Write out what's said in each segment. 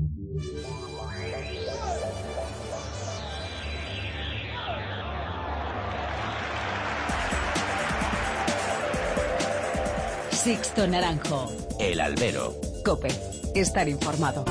Sixto Naranjo. El Albero. COPE. Estar informado.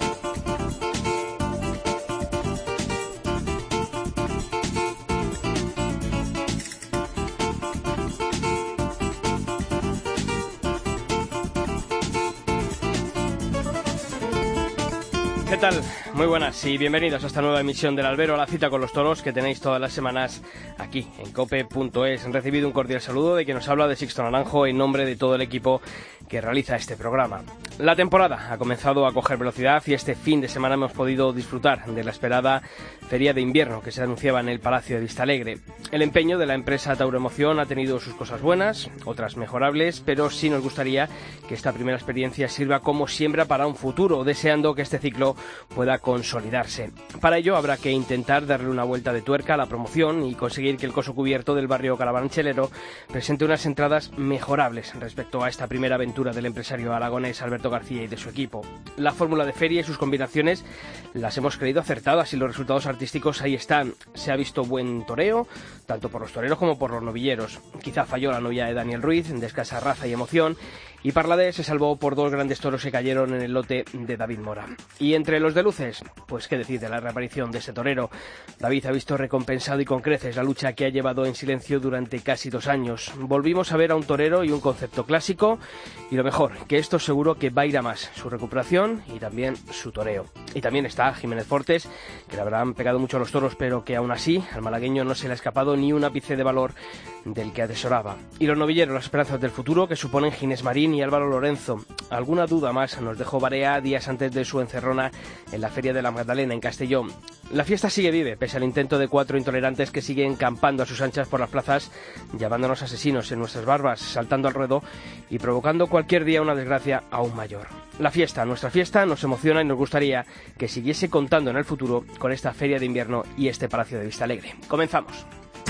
¿Qué tal? Muy buenas y bienvenidos a esta nueva emisión del Albero, la cita con los toros que tenéis todas las semanas aquí en cope.es. Han recibido un cordial saludo de quien nos habla, de Sixto Naranjo, en nombre de todo el equipo que realiza este programa. La temporada ha comenzado a coger velocidad y este fin de semana hemos podido disfrutar de la esperada feria de invierno que se anunciaba en el Palacio de Vistalegre. El empeño de la empresa Tauroemoción ha tenido sus cosas buenas, otras mejorables, pero sí nos gustaría que esta primera experiencia sirva como siembra para un futuro, deseando que este ciclo pueda consolidarse. Para ello habrá que intentar darle una vuelta de tuerca a la promoción y conseguir que el coso cubierto del barrio carabanchelero presente unas entradas mejorables respecto a esta primera aventura del empresario aragonés Alberto García y de su equipo. La fórmula de feria y sus combinaciones las hemos creído acertadas y los resultados artísticos ahí están. Se ha visto buen toreo, tanto por los toreros como por los novilleros. Quizá falló la novia de Daniel Ruiz, de escasa raza y emoción, y Parladé se salvó por dos grandes toros que cayeron en el lote de David Mora. Y entre los de luces, pues qué decir de la reaparición de ese torero. David ha visto recompensado y con creces la lucha que ha llevado en silencio durante casi 2 años. Volvimos a ver a un torero y un concepto clásico, y lo mejor, que esto seguro que va a ir a más, su recuperación y también su toreo. Y también está Jiménez Fortes, que le habrán pegado mucho a los toros, pero que aún así al malagueño no se le ha escapado ni un ápice de valor del que atesoraba. Y los novilleros, las esperanzas del futuro, que suponen Ginés Marín y Álvaro Lorenzo. Alguna duda más nos dejó Barea días antes de su encerrona en la Feria de la Magdalena en Castellón. La fiesta sigue vive, pese al intento de 4 intolerantes que siguen campando a sus anchas por las plazas, llamándonos asesinos en nuestras barbas, saltando al ruedo y provocando cualquier día una desgracia aún mayor. La fiesta, nuestra fiesta, nos emociona y nos gustaría que siguiese contando en el futuro con esta Feria de Invierno y este Palacio de Vistalegre. Comenzamos.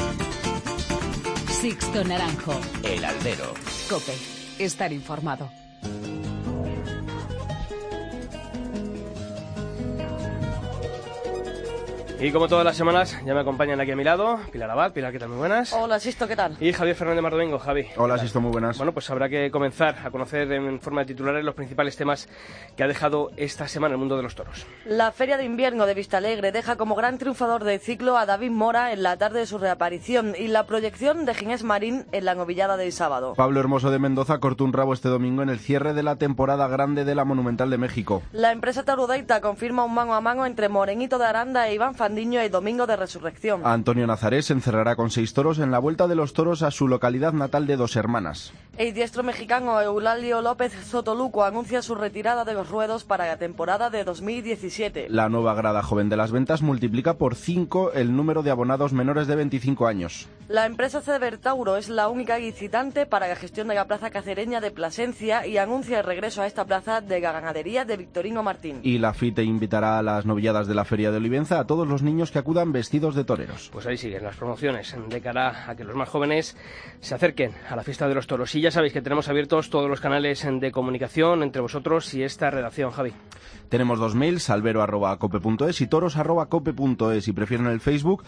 Sixto Naranjo. El Albero. COPE. Estar informado. Y como todas las semanas, ya me acompañan aquí a mi lado Pilar Abad. Pilar, ¿qué tal? Muy buenas. Hola, Sisto, ¿qué tal? Y Javier Fernández Mardomingo. Javi. Hola, Sisto, muy buenas. Bueno, pues habrá que comenzar a conocer en forma de titulares los principales temas que ha dejado esta semana el mundo de los toros. La Feria de Invierno de Vistalegre deja como gran triunfador del ciclo a David Mora en la tarde de su reaparición y la proyección de Ginés Marín en la novillada del sábado. Pablo Hermoso de Mendoza cortó un rabo este domingo en el cierre de la temporada grande de la Monumental de México. La empresa Taurodeita confirma un mano a mano entre Morenito de Aranda e Iván Fandiño el domingo de Resurrección. Antonio Nazaret se encerrará con 6 toros en la Vuelta de los Toros a su localidad natal de Dos Hermanas. El diestro mexicano Eulalio López Sotoluco anuncia su retirada de los ruedos para la temporada de 2017. La nueva grada joven de las ventas multiplica por 5 el número de abonados menores de 25 años. La empresa Cebertauro es la única licitante para la gestión de la plaza cacereña de Plasencia y anuncia el regreso a esta plaza de la ganadería de Victorino Martín. Y la FITE invitará a las novilladas de la Feria de Olivenza a todos los niños que acudan vestidos de toreros. Pues ahí siguen las promociones de cara a que los más jóvenes se acerquen a la fiesta de los toros. Y ya sabéis que tenemos abiertos todos los canales de comunicación entre vosotros y esta redacción, Javi. Tenemos 2 mails, albero@cope.es y toros@cope.es. Si prefieren el Facebook,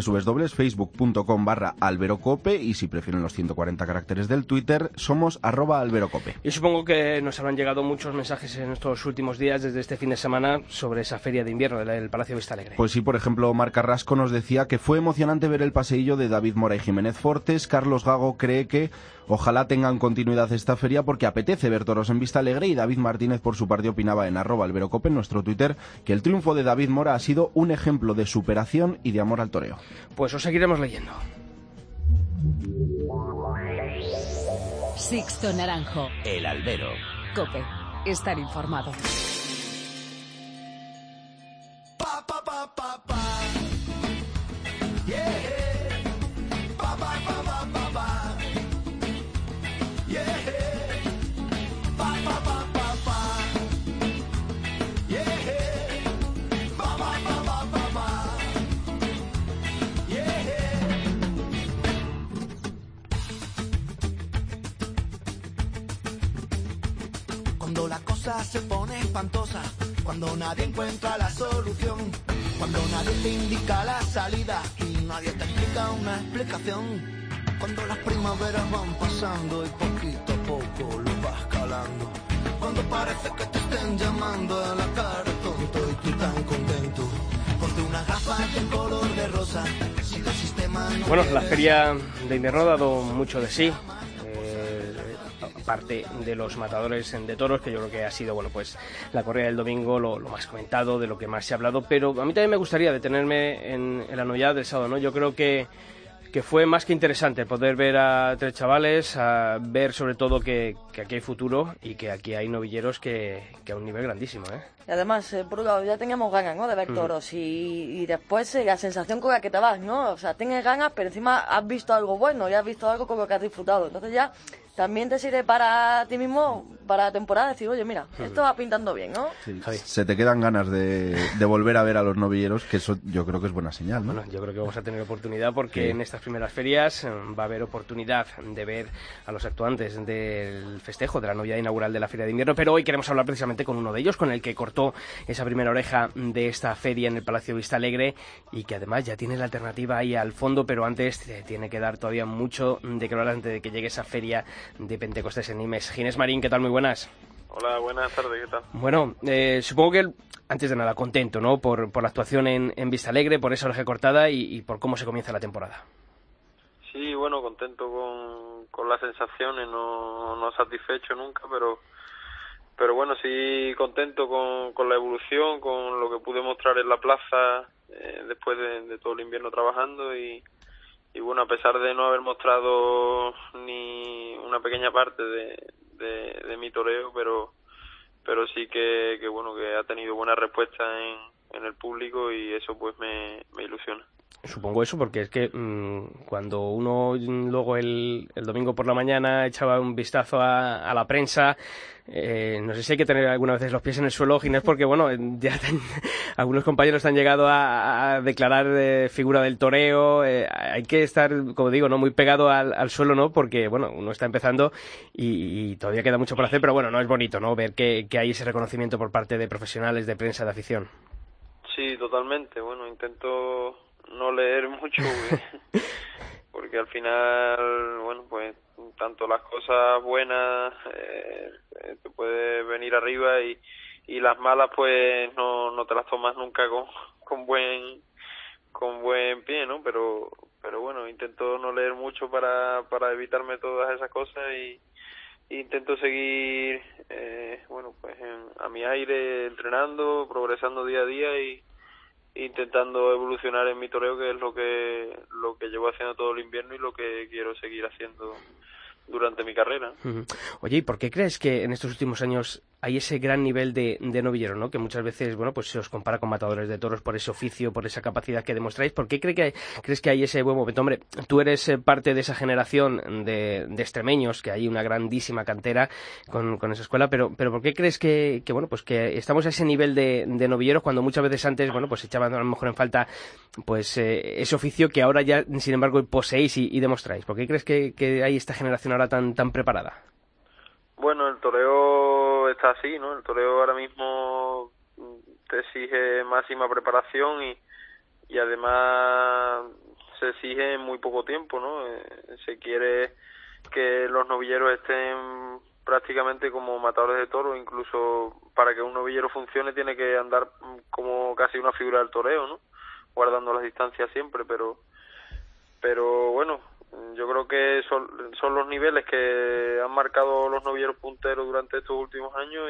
www.facebook.com/alberocope, y si prefieren los 140 caracteres del Twitter, somos @alberocope. Y supongo que nos habrán llegado muchos mensajes en estos últimos días, desde este fin de semana, sobre esa feria de invierno del Palacio de Vistalegre. Pues sí, por ejemplo, Mar Carrasco nos decía que fue emocionante ver el paseillo de David Mora y Jiménez Fortes. Carlos Gago cree que ojalá tengan continuidad esta feria porque apetece ver toros en Vistalegre, y David Martínez por su parte opinaba en @alberocope en nuestro Twitter que el triunfo de David Mora ha sido un ejemplo de superación y de amor al toreo. Pues os seguiremos leyendo. Sixto Naranjo. El Albero. COPE. Estar informado. Cuando la cosa se pone espantosa, Cuando nadie encuentra la solución, cuando nadie te indica la salida y nadie te explica una explicación. Cuando las primaveras van pasando y poquito a poco lo vas calando. Cuando parece que te estén llamando a la cara tonto y tú tan contento. Ponte unas gafas en color de rosa. Si el sistema no Bueno, la feria de invierno ha dado mucho de sí. Parte de los matadores de toros, que yo creo que ha sido, bueno, pues la corrida del domingo lo más comentado, de lo que más se ha hablado, pero a mí también me gustaría detenerme en la novedad del sábado, ¿no? Yo creo que fue más que interesante poder ver a tres chavales, a ver sobre todo que aquí hay futuro y que aquí hay novilleros que a un nivel grandísimo, ¿eh? Y además, por un lado, ya teníamos ganas, ¿no?, de ver toros y después la sensación con la que te vas, ¿no? O sea, tienes ganas, pero encima has visto algo bueno y has visto algo con lo que has disfrutado. Entonces ya también te sirve para ti mismo, para la temporada, decir, oye, mira, esto va pintando bien, ¿no? Sí. Se te quedan ganas de volver a ver a los novilleros, que eso yo creo que es buena señal, ¿no? Bueno, yo creo que vamos a tener oportunidad porque en estas primeras ferias va a haber oportunidad de ver a los actuantes del festejo de la novedad inaugural de la Feria de Invierno, pero hoy queremos hablar precisamente con uno de ellos, con el que cortó esa primera oreja de esta feria en el Palacio Vista Alegre y que además ya tiene la alternativa ahí al fondo, pero antes tiene que dar todavía mucho de que hablar antes de que llegue esa feria de Pentecostés en Nimes. Ginés Marín, ¿qué tal? Muy buenas. Hola, buenas tardes, ¿qué tal? Bueno, supongo que antes de nada contento, ¿no?, por la actuación en Vista Alegre, por esa oreja cortada y por cómo se comienza la temporada. Sí, bueno, contento con las sensaciones, no satisfecho nunca, pero bueno, sí contento con la evolución, con lo que pude mostrar en la plaza después de todo el invierno trabajando y bueno, a pesar de no haber mostrado ni una pequeña parte de mi toreo, pero sí que bueno, que ha tenido buena respuesta en el público y eso pues me ilusiona. Supongo eso, porque es que cuando uno luego el domingo por la mañana echaba un vistazo a la prensa, no sé si hay que tener algunas veces los pies en el suelo, Ginés, porque bueno, ya algunos compañeros han llegado a declarar figura del toreo, hay que estar, como digo, no muy pegado al suelo, ¿no?, porque bueno, uno está empezando y todavía queda mucho por hacer, pero bueno, no es bonito, ¿no?, ver que hay ese reconocimiento por parte de profesionales, de prensa, de afición. Sí, totalmente, bueno, intento no leer mucho porque al final, bueno, pues tanto las cosas buenas te puede venir arriba y las malas pues no te las tomas nunca con buen pie, ¿no? Pero bueno, intento no leer mucho para evitarme todas esas cosas y intento seguir bueno, pues a mi aire, entrenando, progresando día a día y intentando evolucionar en mi toreo, que es lo que llevo haciendo todo el invierno y lo que quiero seguir haciendo durante mi carrera. Oye, ¿y por qué crees que en estos últimos años hay ese gran nivel de novillero, ¿no?, que muchas veces, bueno, pues se os compara con matadores de toros por ese oficio, por esa capacidad que demostráis? ¿Por qué crees que hay ese buen momento? Hombre, tú eres parte de esa generación de extremeños, que hay una grandísima cantera con esa escuela, pero ¿por qué crees que bueno, pues que estamos a ese nivel de novilleros cuando muchas veces antes, bueno, pues echaban a lo mejor en falta pues ese oficio que ahora ya, sin embargo, poseéis y demostráis? ¿Por qué crees que hay esta generación ahora tan preparada? Bueno, el toreo está así, ¿no? El toreo ahora mismo te exige máxima preparación y además se exige en muy poco tiempo, ¿no? Se quiere que los novilleros estén prácticamente como matadores de toros, incluso para que un novillero funcione tiene que andar como casi una figura del toreo, ¿no?, guardando las distancias siempre, pero bueno, yo creo que son los niveles que han marcado los novilleros punteros durante estos últimos años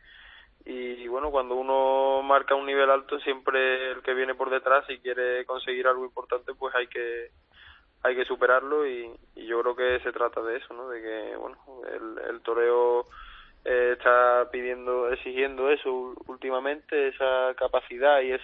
y bueno, cuando uno marca un nivel alto, siempre el que viene por detrás, si quiere conseguir algo importante, pues hay que superarlo y yo creo que se trata de eso, ¿no?, de que bueno, el toreo está exigiendo eso últimamente, esa capacidad y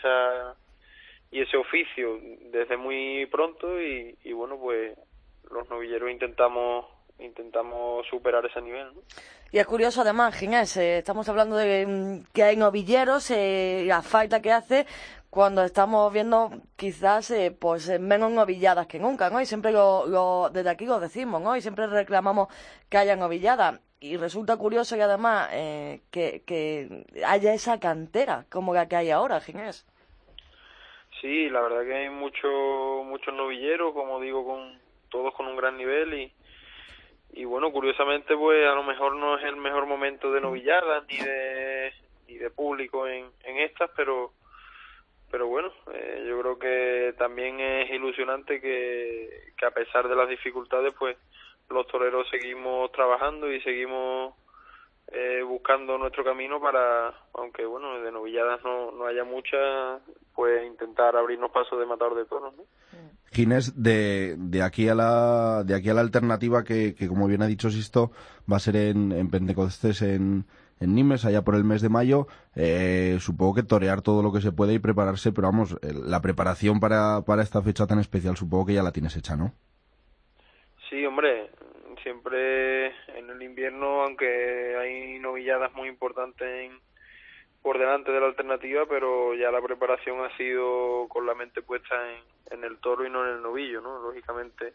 ese oficio desde muy pronto y bueno, pues los novilleros intentamos superar ese nivel, ¿no? Y es curioso además, Ginés, estamos hablando de que hay novilleros, la falta que hace cuando estamos viendo quizás pues menos novilladas que nunca, ¿no? Y siempre desde aquí lo decimos, ¿no? Y siempre reclamamos que haya novilladas. y resulta curioso y además que haya esa cantera como la que hay ahora, Ginés. Sí, la verdad que hay muchos novilleros, como digo, todos con un gran nivel y bueno, curiosamente pues a lo mejor no es el mejor momento de novilladas ni de público en estas, pero bueno, yo creo que también es ilusionante que a pesar de las dificultades pues los toreros seguimos trabajando y seguimos buscando nuestro camino para, aunque bueno, de novilladas no haya muchas, pues intentar abrirnos paso de matador de toros, ¿no? Ginés, de aquí a la alternativa que como bien ha dicho Sisto, va a ser en Pentecostés en Nimes, allá por el mes de mayo. Supongo que torear todo lo que se puede y prepararse, pero vamos, la preparación para esta fecha tan especial supongo que ya la tienes hecha, ¿no? Sí, hombre, siempre en el invierno, aunque hay novilladas muy importantes por delante de la alternativa, pero ya la preparación ha sido con la mente puesta en el toro y no en el novillo, ¿no? Lógicamente,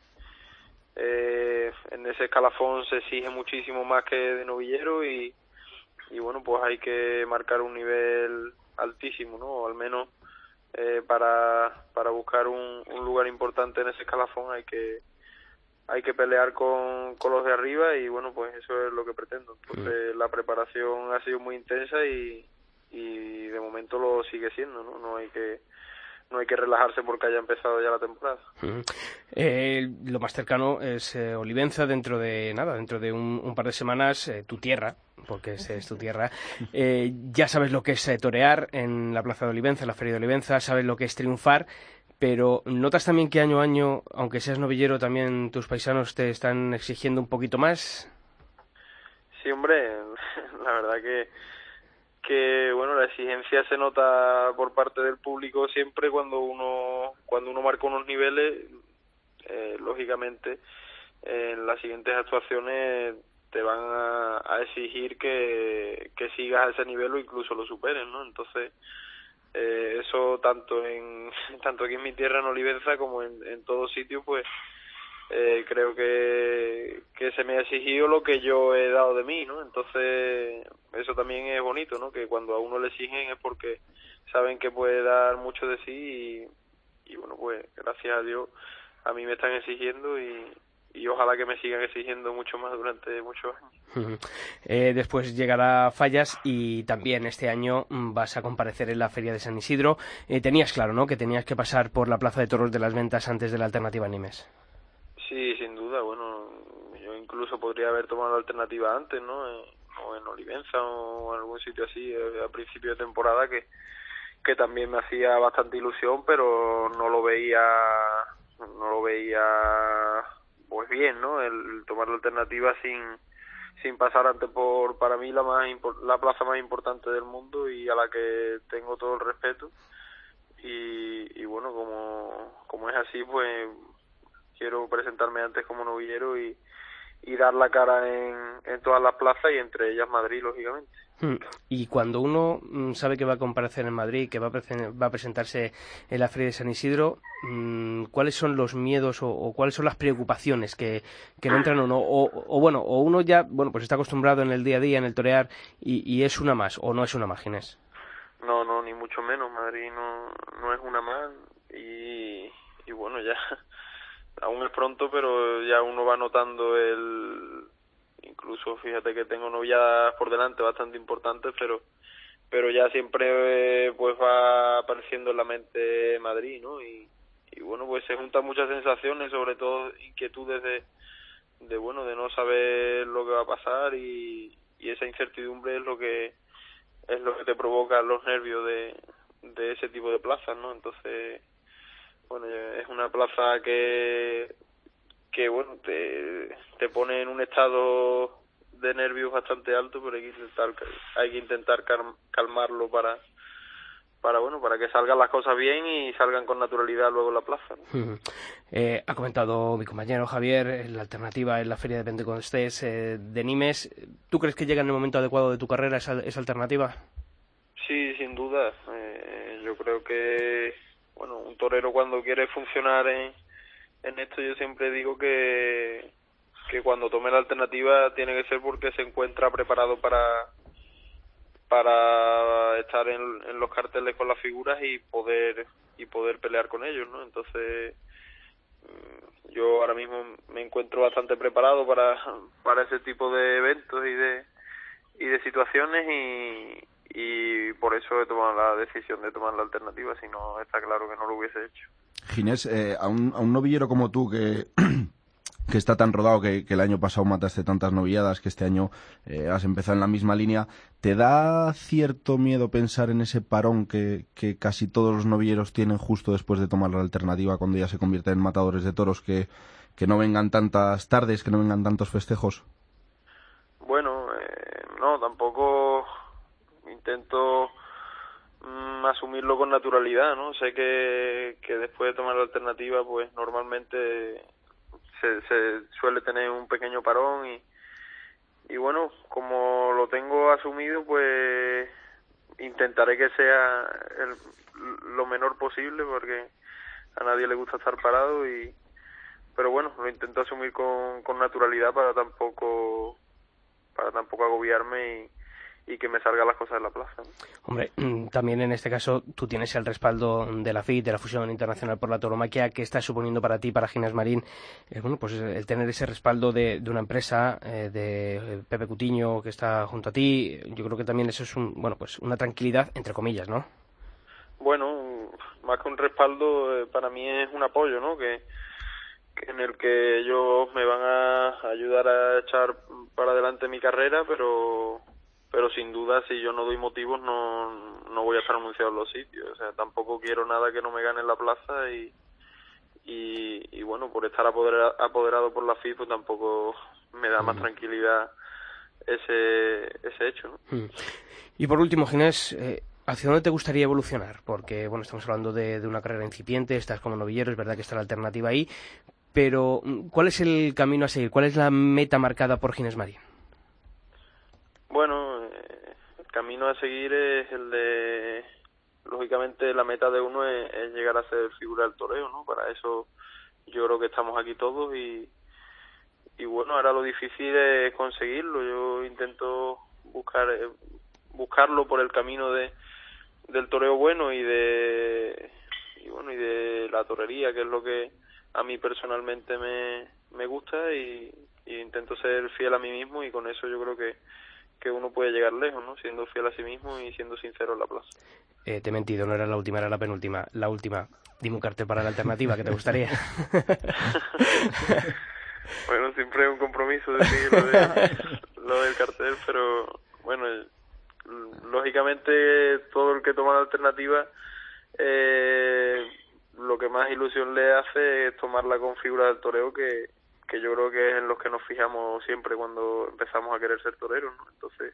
en ese escalafón se exige muchísimo más que de novillero y bueno, pues hay que marcar un nivel altísimo, ¿no? O al menos para buscar un lugar importante en ese escalafón hay que pelear con los de arriba y bueno, pues eso es lo que pretendo. Entonces la preparación ha sido muy intensa y de momento lo sigue siendo, ¿no? No hay que relajarse porque haya empezado ya la temporada. Lo más cercano es Olivenza, dentro de un par de semanas, tu tierra, porque es tu tierra. Ya sabes lo que es torear en la plaza de Olivenza, en la feria de Olivenza, sabes lo que es triunfar, pero ¿notas también que año a año, aunque seas novillero, también tus paisanos te están exigiendo un poquito más? Sí, hombre, la verdad que bueno, la exigencia se nota por parte del público siempre cuando uno marca unos niveles. Lógicamente en las siguientes actuaciones te van a exigir que sigas a ese nivel o incluso lo superes, ¿no? Entonces eso tanto aquí en mi tierra, en Olivenza, como en todos sitios, pues creo que se me ha exigido lo que yo he dado de mí, ¿no? Entonces eso también es bonito, ¿no? Que cuando a uno le exigen es porque saben que puede dar mucho de sí y bueno, pues gracias a Dios a mí me están exigiendo y ojalá que me sigan exigiendo mucho más durante muchos años. Después llegará Fallas y también este año vas a comparecer en la Feria de San Isidro. Tenías claro, ¿no?, que tenías que pasar por la Plaza de Toros de las Ventas antes de la alternativa Nimes. Sí, sin duda. Bueno, yo incluso podría haber tomado la alternativa antes, ¿no? O en Olivenza o en algún sitio así a principio de temporada que también me hacía bastante ilusión, pero no lo veía pues bien, ¿no? El tomar la alternativa sin pasar antes por, para mí, la plaza más importante del mundo y a la que tengo todo el respeto y bueno, como es así, pues quiero presentarme antes como novillero y dar la cara en todas las plazas y entre ellas Madrid, lógicamente. Y cuando uno sabe que va a comparecer en Madrid, que va a presentarse en la Feria de San Isidro, ¿cuáles son los miedos o cuáles son las preocupaciones que le entran a uno? O uno ya, bueno, pues está acostumbrado en el día a día, en el torear, y es una más, o no es una más, Ginés? No, ni mucho menos. Madrid no es una más y bueno, ya aún es pronto, pero ya uno va notando incluso fíjate que tengo novilladas por delante bastante importantes, pero ya siempre pues va apareciendo en la mente Madrid, ¿no? Y bueno, pues se juntan muchas sensaciones, sobre todo inquietudes de bueno, de no saber lo que va a pasar y esa incertidumbre es lo que te provoca los nervios de ese tipo de plazas, ¿no? Entonces, bueno, es una plaza que bueno, te pone en un estado de nervios bastante alto, pero hay que intentar calmarlo para que salgan las cosas bien y salgan con naturalidad luego en la plaza, ¿no? Ha comentado mi compañero Javier la alternativa en la Feria de Pentecostés de Nimes. ¿Tú crees que llega en el momento adecuado de tu carrera esa alternativa? Sí, sin duda. Yo creo que bueno, un torero cuando quiere funcionar en esto, yo siempre digo que cuando tome la alternativa tiene que ser porque se encuentra preparado para estar en los carteles con las figuras y poder pelear con ellos, ¿no? Entonces yo ahora mismo me encuentro bastante preparado para ese tipo de eventos y de situaciones y por eso he tomado la decisión de tomar la alternativa, si no está claro que no lo hubiese hecho. Ginés, a un novillero como tú que está tan rodado, que el año pasado mataste tantas novilladas, que este año has empezado en la misma línea, ¿te da cierto miedo pensar en ese parón que casi todos los novilleros tienen justo después de tomar la alternativa, cuando ya se convierten en matadores de toros, que no vengan tantas tardes, que no vengan tantos festejos? Bueno, no, tampoco intento asumirlo con naturalidad, ¿no? Sé que después de tomar la alternativa, pues normalmente se suele tener un pequeño parón y bueno, como lo tengo asumido, pues intentaré que sea lo menor posible, porque a nadie le gusta estar parado, pero bueno, lo intento asumir con naturalidad para tampoco agobiarme y que me salgan las cosas de la plaza, ¿no? Hombre, también en este caso tú tienes el respaldo de la FIT, de la Fusión Internacional por la Tauromaquia, que está suponiendo para ti, para Ginés Marín, bueno, pues el tener ese respaldo de una empresa, de Pepe Cutiño, que está junto a ti. Yo creo que también eso es una tranquilidad, entre comillas, ¿no? Bueno, más que un respaldo, para mí es un apoyo, ¿no? Que en el que ellos me van a ayudar a echar para adelante mi carrera, pero sin duda, si yo no doy motivos, no voy a estar anunciado en los sitios. O sea, tampoco quiero nada que no me gane en la plaza y bueno, por estar apoderado por la FIF, pues tampoco me da más tranquilidad ese hecho, ¿no? Y por último, Ginés, ¿hacia dónde te gustaría evolucionar? Porque, bueno, estamos hablando de una carrera incipiente, estás como novillero, es verdad que está la alternativa ahí, pero ¿cuál es el camino a seguir? ¿Cuál es la meta marcada por Ginés Marín? Bueno, el camino a seguir es el de... Lógicamente la meta de uno es llegar a ser figura del toreo, ¿no? Para eso yo creo que estamos aquí todos y bueno, ahora lo difícil es conseguirlo. Yo intento buscarlo por el camino del toreo bueno y de la torería, que es lo que a mí personalmente me gusta y intento ser fiel a mí mismo, y con eso yo creo que uno puede llegar lejos, ¿no? Siendo fiel a sí mismo y siendo sincero en la plaza. Te he mentido, no era la última, era la penúltima. La última, dime un cartel para la alternativa que te gustaría. Bueno, siempre es un compromiso decir lo del cartel, pero bueno, lógicamente todo el que toma la alternativa, lo que más ilusión le hace es tomarla con figura del toreo, que yo creo que es en los que nos fijamos siempre cuando empezamos a querer ser toreros, ¿no? Entonces,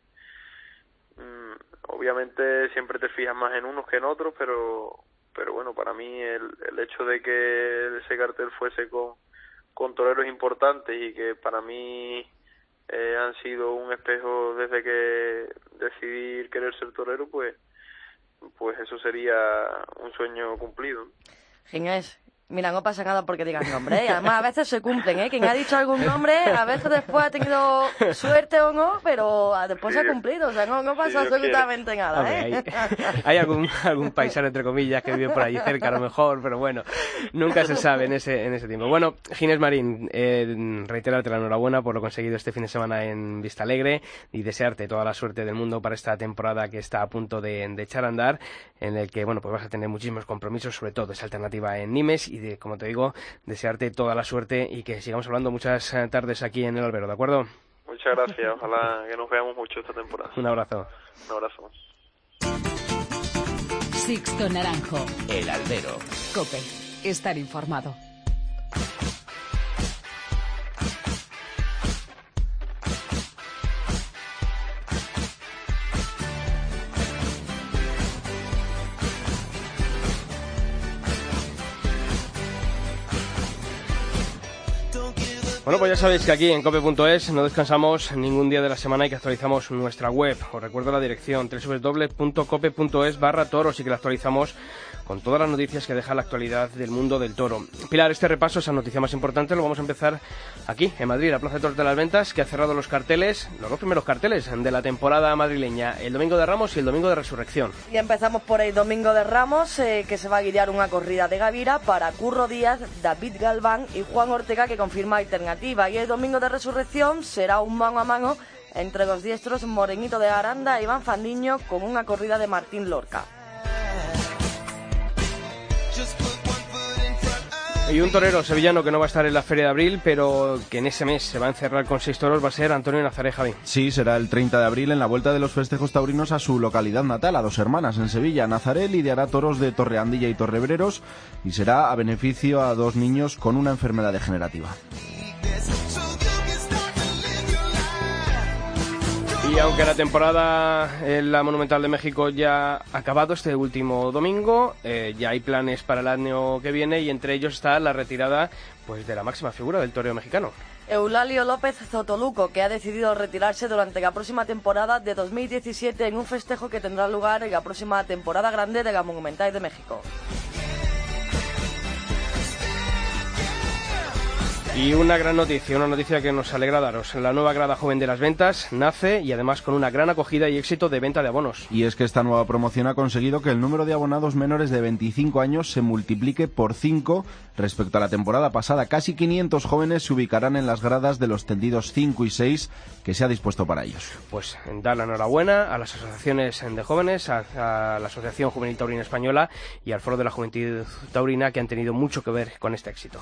obviamente siempre te fijas más en unos que en otros, pero bueno, para mí el hecho de que ese cartel fuese con toreros importantes y que para mí han sido un espejo desde que decidí querer ser torero, pues eso sería un sueño cumplido. Ginés, mira, no pasa nada porque digas nombre, ¿eh? Además a veces se cumplen, ¿eh? Quien ha dicho algún nombre, a veces después ha tenido suerte o no, pero después se ha cumplido, o sea, no pasa absolutamente nada, ¿eh? Hay algún paisano, entre comillas, que vive por allí cerca, a lo mejor, pero bueno, nunca se sabe en ese tiempo. Bueno, Ginés Marín, reiterarte la enhorabuena por lo conseguido este fin de semana en Vistalegre y desearte toda la suerte del mundo para esta temporada que está a punto de echar a andar, en el que, bueno, pues vas a tener muchísimos compromisos, sobre todo esa alternativa en Nimes, y como te digo, desearte toda la suerte y que sigamos hablando muchas tardes aquí en el albero, ¿de acuerdo? Muchas gracias, ojalá que nos veamos mucho esta temporada. Un abrazo. Un abrazo. Sixto Naranjo. El albero. COPE. Estar informado. Don't give up. Bueno, pues ya sabéis que aquí en cope.es no descansamos ningún día de la semana y que actualizamos nuestra web. Os recuerdo la dirección www.cope.es/toros y que la actualizamos con todas las noticias que deja la actualidad del mundo del toro. Pilar, este repaso, esa noticia más importante, lo vamos a empezar aquí, en Madrid, la Plaza de Toros de las Ventas, que ha cerrado los carteles, los dos primeros carteles de la temporada madrileña, el Domingo de Ramos y el Domingo de Resurrección. Y empezamos por el Domingo de Ramos, que se va a guiar una corrida de Gavira para Curro Díaz, David Galván y Juan Ortega, que confirma alternativa. Y el Domingo de Resurrección será un mano a mano entre los diestros Morenito de Aranda e Iván Fandiño, con una corrida de Martín Lorca. Y un torero sevillano que no va a estar en la Feria de Abril, pero que en ese mes se va a encerrar con 6 toros, va a ser Antonio Nazaré, Javi. Sí, será el 30 de abril en la vuelta de los festejos taurinos a su localidad natal, a Dos Hermanas, en Sevilla. Nazaré lidiará toros de Torreandilla y Torrebreros y será a beneficio a 2 niños con una enfermedad degenerativa. Y aunque la temporada en la Monumental de México ya ha acabado este último domingo, ya hay planes para el año que viene y entre ellos está la retirada de la máxima figura del toreo mexicano. Eulalio López Zotoluco, que ha decidido retirarse durante la próxima temporada de 2017 en un festejo que tendrá lugar en la próxima temporada grande de la Monumental de México. Y una noticia que nos alegra daros. La nueva grada joven de las ventas nace y además con una gran acogida y éxito de venta de abonos. Y es que esta nueva promoción ha conseguido que el número de abonados menores de 25 años se multiplique por 5 respecto a la temporada pasada. Casi 500 jóvenes se ubicarán en las gradas de los tendidos 5 y 6 que se ha dispuesto para ellos. Pues dar la enhorabuena a las asociaciones de jóvenes, a la Asociación Juvenil Taurina Española y al Foro de la Juventud Taurina, que han tenido mucho que ver con este éxito.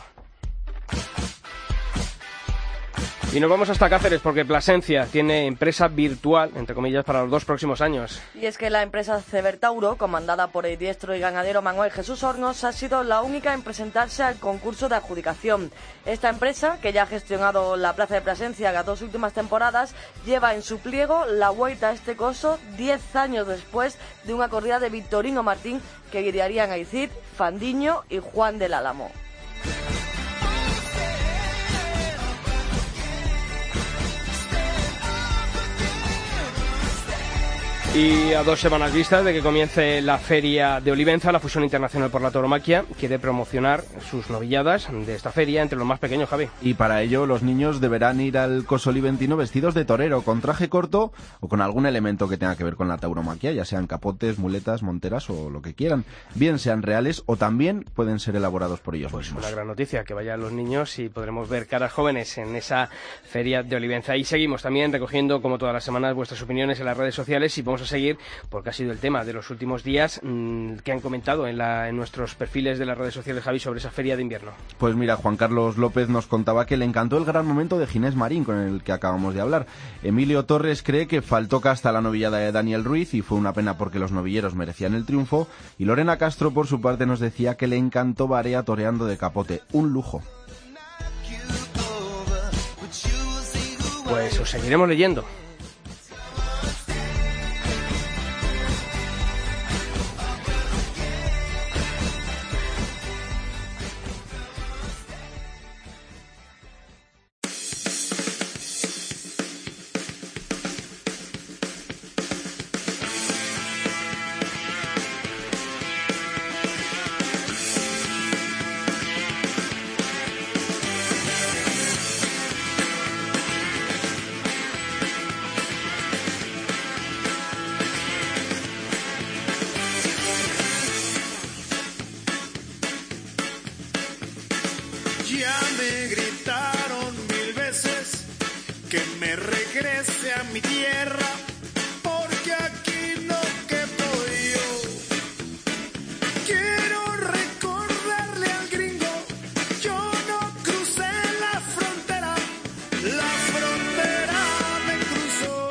Y nos vamos hasta Cáceres porque Plasencia tiene empresa virtual, entre comillas, para los 2 próximos años. Y es que la empresa Cebertauro, comandada por el diestro y ganadero Manuel Jesús Hornos, ha sido la única en presentarse al concurso de adjudicación. Esta empresa, que ya ha gestionado la plaza de Plasencia las 2 últimas temporadas, lleva en su pliego la vuelta a este coso 10 años después de una corrida de Victorino Martín que guiarían a Icid, Fandiño y Juan del Álamo. Y a 2 semanas vistas de que comience la Feria de Olivenza, la Fusión Internacional por la Tauromaquia quiere promocionar sus novilladas de esta feria entre los más pequeños, Javi. Y para ello los niños deberán ir al coso oliventino vestidos de torero, con traje corto o con algún elemento que tenga que ver con la tauromaquia, ya sean capotes, muletas, monteras o lo que quieran. Bien sean reales o también pueden ser elaborados por ellos mismos. Una gran noticia, que vayan los niños y podremos ver caras jóvenes en esa Feria de Olivenza. Y seguimos también recogiendo, como todas las semanas, vuestras opiniones en las redes sociales y vamos a seguir porque ha sido el tema de los últimos días que han comentado en nuestros perfiles de las redes sociales, Javi, sobre esa feria de invierno. Pues mira, Juan Carlos López nos contaba que le encantó el gran momento de Ginés Marín, con el que acabamos de hablar. Emilio Torres cree que faltó casta a la novillada de Daniel Ruiz y fue una pena porque los novilleros merecían el triunfo. Y Lorena Castro, por su parte, nos decía que le encantó Barea toreando de capote. Un lujo. Pues os seguiremos leyendo. Ya me gritaron 1000 veces que me regrese a mi tierra, porque aquí no quepo yo. Quiero recordarle al gringo, yo no crucé la frontera me cruzó.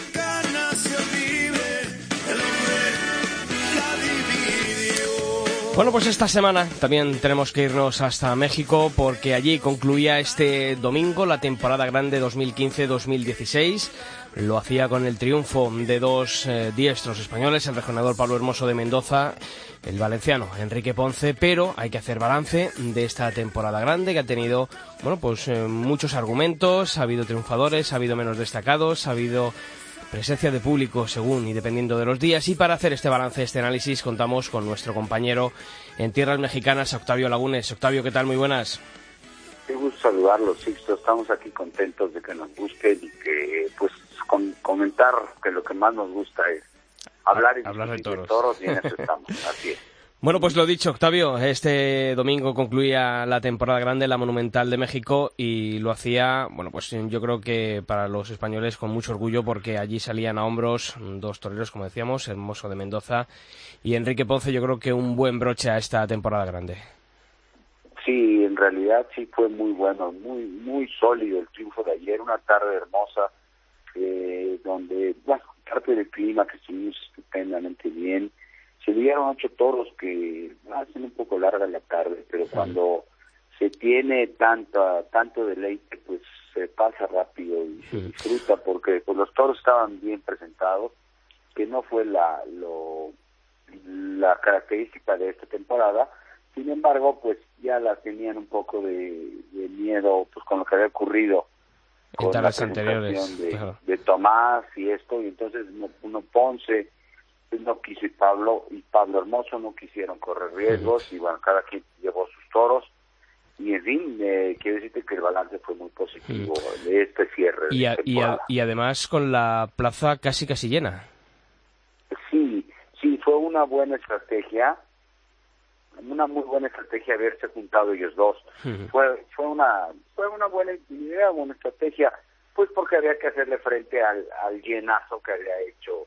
Americana se vive, el hombre la dividió. Bueno, pues esta semana también tenemos que irnos hasta México porque allí concluía este domingo la temporada grande 2015-2016. Lo hacía con el triunfo de dos diestros españoles, el regionador Pablo Hermoso de Mendoza, el valenciano Enrique Ponce, pero hay que hacer balance de esta temporada grande que ha tenido, bueno, pues muchos argumentos, ha habido triunfadores, ha habido menos destacados, ha habido presencia de público según y dependiendo de los días, y para hacer este balance, este análisis, contamos con nuestro compañero en tierras mexicanas, Octavio Lagunes. Octavio, ¿qué tal? Muy buenas. Qué gusto saludarlos, Sixto. Estamos aquí contentos de que nos busquen y que, pues, comentar que lo que más nos gusta es hablar de toros. Y en eso estamos, así es. Bueno, pues lo dicho, Octavio, este domingo concluía la temporada grande, la Monumental de México, y lo hacía, bueno, pues yo creo que para los españoles con mucho orgullo, porque allí salían a hombros dos toreros, como decíamos, Hermoso de Mendoza y Enrique Ponce. Yo creo que un buen broche a esta temporada grande. Sí, en realidad sí fue muy bueno, muy sólido el triunfo de ayer, una tarde hermosa, donde, bueno, parte del clima que estuvimos estupendamente bien. Se dieron 8 toros que hacen un poco larga la tarde, pero cuando se tiene tanto deleite, pues se pasa rápido y se disfruta, porque pues los toros estaban bien presentados, que no fue la característica de esta temporada. Sin embargo, pues ya la tenían un poco de miedo, pues con lo que había ocurrido con la anteriores de Tomás y esto, y entonces uno Ponce no quiso y Pablo Hermoso no quisieron correr riesgos, y bueno, cada quien llevó sus toros, y en fin, quiero decirte que el balance fue muy positivo de este cierre. Y además con la plaza casi llena. Sí, fue una buena estrategia, una muy buena estrategia haberse juntado ellos dos. Fue una buena idea, buena estrategia, pues porque había que hacerle frente al llenazo que había hecho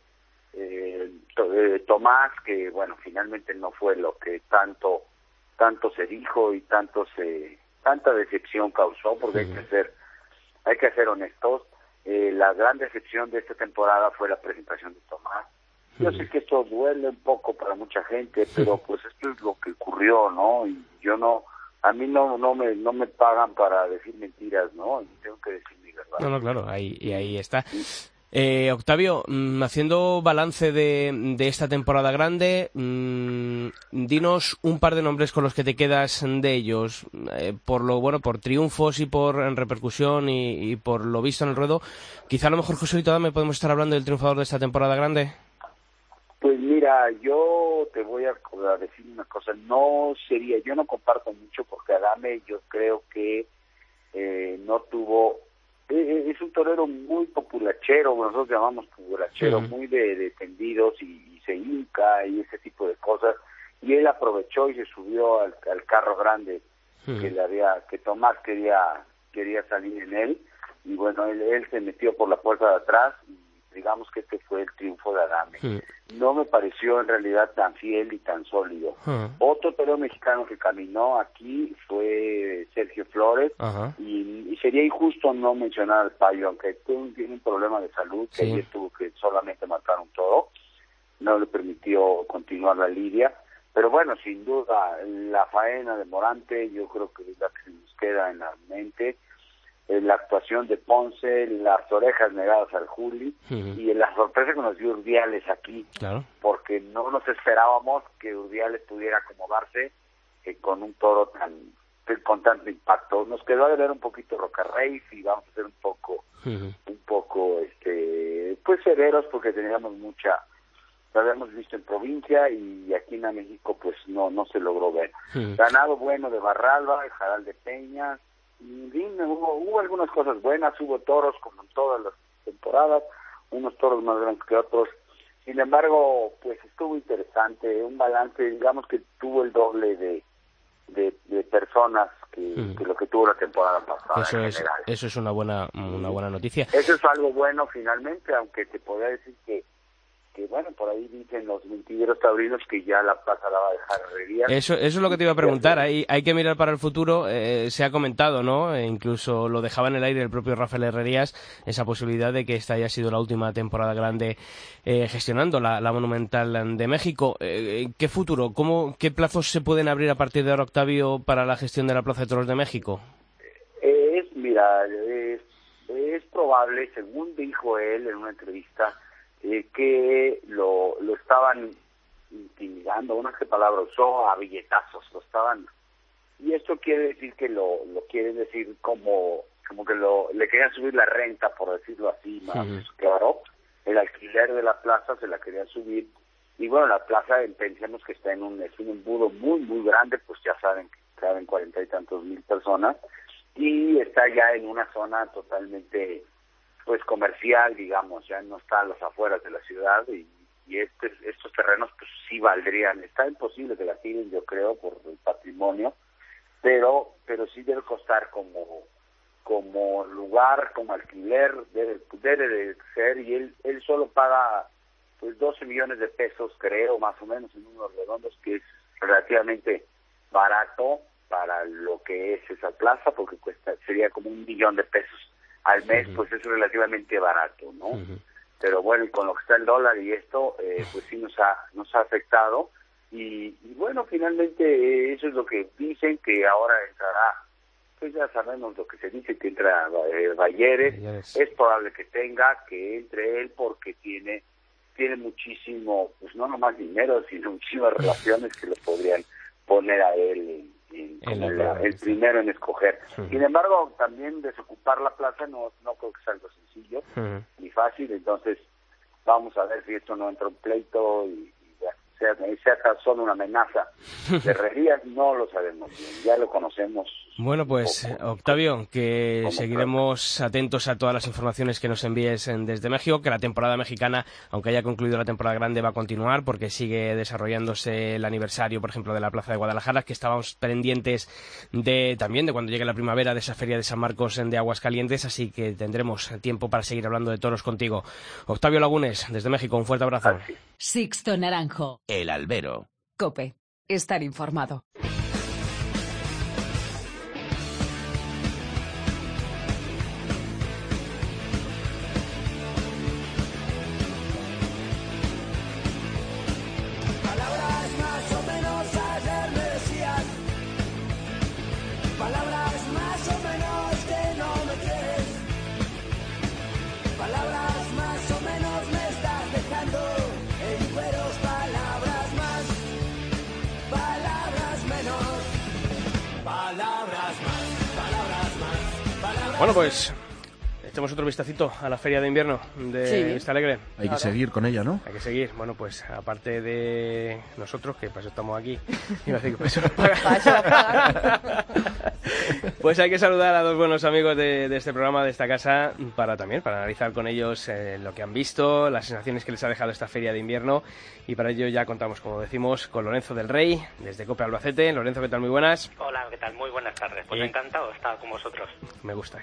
Tomás, que bueno, finalmente no fue lo que tanto se dijo y tanta decepción causó, porque hay que ser honestos. La gran decepción de esta temporada fue la presentación de Tomás. Yo sé que esto duele un poco para mucha gente, pero pues esto es lo que ocurrió, ¿no? Y a mí no me pagan para decir mentiras, ¿no? Y tengo que decir mi verdad. No, claro, ahí está. Octavio, haciendo balance de esta temporada grande, dinos un par de nombres con los que te quedas de ellos, por triunfos y por repercusión y por lo visto en el ruedo. Quizá a lo mejor, Joselito Adame, podemos estar hablando del triunfador de esta temporada grande. Pues mira, yo te voy a decir una cosa, yo no comparto mucho, porque Adame yo creo que no tuvo, es un torero muy populachero, nosotros llamamos populachero, muy de tendidos y se hinca y ese tipo de cosas, y él aprovechó y se subió al carro grande que Tomás quería salir en él, y bueno, él se metió por la puerta de atrás, y digamos que este fue el triunfo de Adame. No me pareció en realidad tan fiel y tan sólido. Otro torero mexicano que caminó aquí fue Sergio Flores, y sería injusto no mencionar al Payo, aunque tiene un problema de salud, que ayer tuvo que solamente matar un toro, no le permitió continuar la lidia, pero bueno, sin duda, la faena de Morante yo creo que es la que nos queda en la mente, la actuación de Ponce, las orejas negadas al Juli, y la sorpresa que nos dio Urdiales aquí, porque no nos esperábamos que Urdiales pudiera acomodarse con un toro con tanto impacto. Nos quedó a ver un poquito Roca Reyes, y vamos a ser un poco pues severos, porque lo habíamos visto en provincia, y aquí en México pues no se logró ver. Ganado bueno de Barralba, el Jaral de Peña. Hubo algunas cosas buenas, hubo toros como en todas las temporadas, unos toros más grandes que otros. Sin embargo, pues estuvo interesante, un balance, digamos que tuvo el doble de personas que lo que tuvo la temporada pasada. Eso es una buena noticia. Eso es algo bueno finalmente, aunque te podría decir que bueno, por ahí dicen los mentideros taurinos que ya la plaza la va a dejar Herrerías. Eso es lo que te iba a preguntar. Hay que mirar para el futuro. Se ha comentado, ¿no? Incluso lo dejaba en el aire el propio Rafael Herrerías, esa posibilidad de que esta haya sido la última temporada grande gestionando la Monumental de México. ¿Qué futuro? ¿Qué plazos se pueden abrir a partir de ahora, Octavio, para la gestión de la Plaza de Toros de México? Es probable, según dijo él en una entrevista, que lo estaban intimidando, no sé qué palabra usó, a billetazos, lo estaban, y esto quiere decir que lo quieren decir como que le querían subir la renta, por decirlo así, más claro, el alquiler de la plaza se la querían subir, y bueno, la plaza pensemos que está es un embudo muy, muy grande, pues ya saben que caben 40 y tantos mil personas, y está ya en una zona totalmente pues comercial, digamos, ya no está a las afueras de la ciudad y estos terrenos pues sí valdrían. Está imposible que la tiren, yo creo, por el patrimonio, pero sí debe costar como lugar, como alquiler, debe de ser, y él solo paga pues 12 millones de pesos, creo, más o menos en unos redondos, que es relativamente barato para lo que es esa plaza, porque sería como 1 millón de pesos al mes, pues es relativamente barato, ¿no? Pero bueno, y con lo que está el dólar y esto, pues sí nos ha afectado, y bueno, finalmente eso es lo que dicen, que ahora entrará, pues ya sabemos lo que se dice, que entra Balleres, es probable que entre él, porque tiene muchísimo, pues no nomás dinero, sino muchísimas relaciones que lo podrían poner a él el primero en escoger. Sin embargo, también desocupar la plaza no creo que sea algo sencillo ni fácil, entonces vamos a ver si esto no entra un pleito y sea tan solo una amenaza de Herrerías, no lo sabemos bien, ya lo conocemos. Bueno, pues Octavio, que seguiremos atentos a todas las informaciones que nos envíes desde México, que la temporada mexicana, aunque haya concluido la temporada grande, va a continuar porque sigue desarrollándose el aniversario, por ejemplo, de la Plaza de Guadalajara, que estábamos pendientes también de cuando llegue la primavera, de esa feria de San Marcos de Aguascalientes, así que tendremos tiempo para seguir hablando de toros contigo. Octavio Lagunes, desde México, un fuerte abrazo. Sixto Naranjo. El Albero. COPE. Estar informado. Bueno, pues echemos otro vistacito a la feria de invierno de Vista Alegre. Hay que seguir con ella, ¿no? Hay que seguir. Bueno, pues aparte de nosotros, que para eso estamos aquí, iba a decir que para eso nos pagan. Pues hay que saludar a dos buenos amigos de este programa, de esta casa, para analizar con ellos lo que han visto, las sensaciones que les ha dejado esta feria de invierno, y para ello ya contamos, como decimos, con Lorenzo del Rey, desde COPE Albacete. Lorenzo, ¿qué tal? Muy buenas. Hola, ¿qué tal? Muy buenas tardes. Pues encantado de estar con vosotros. Me gusta.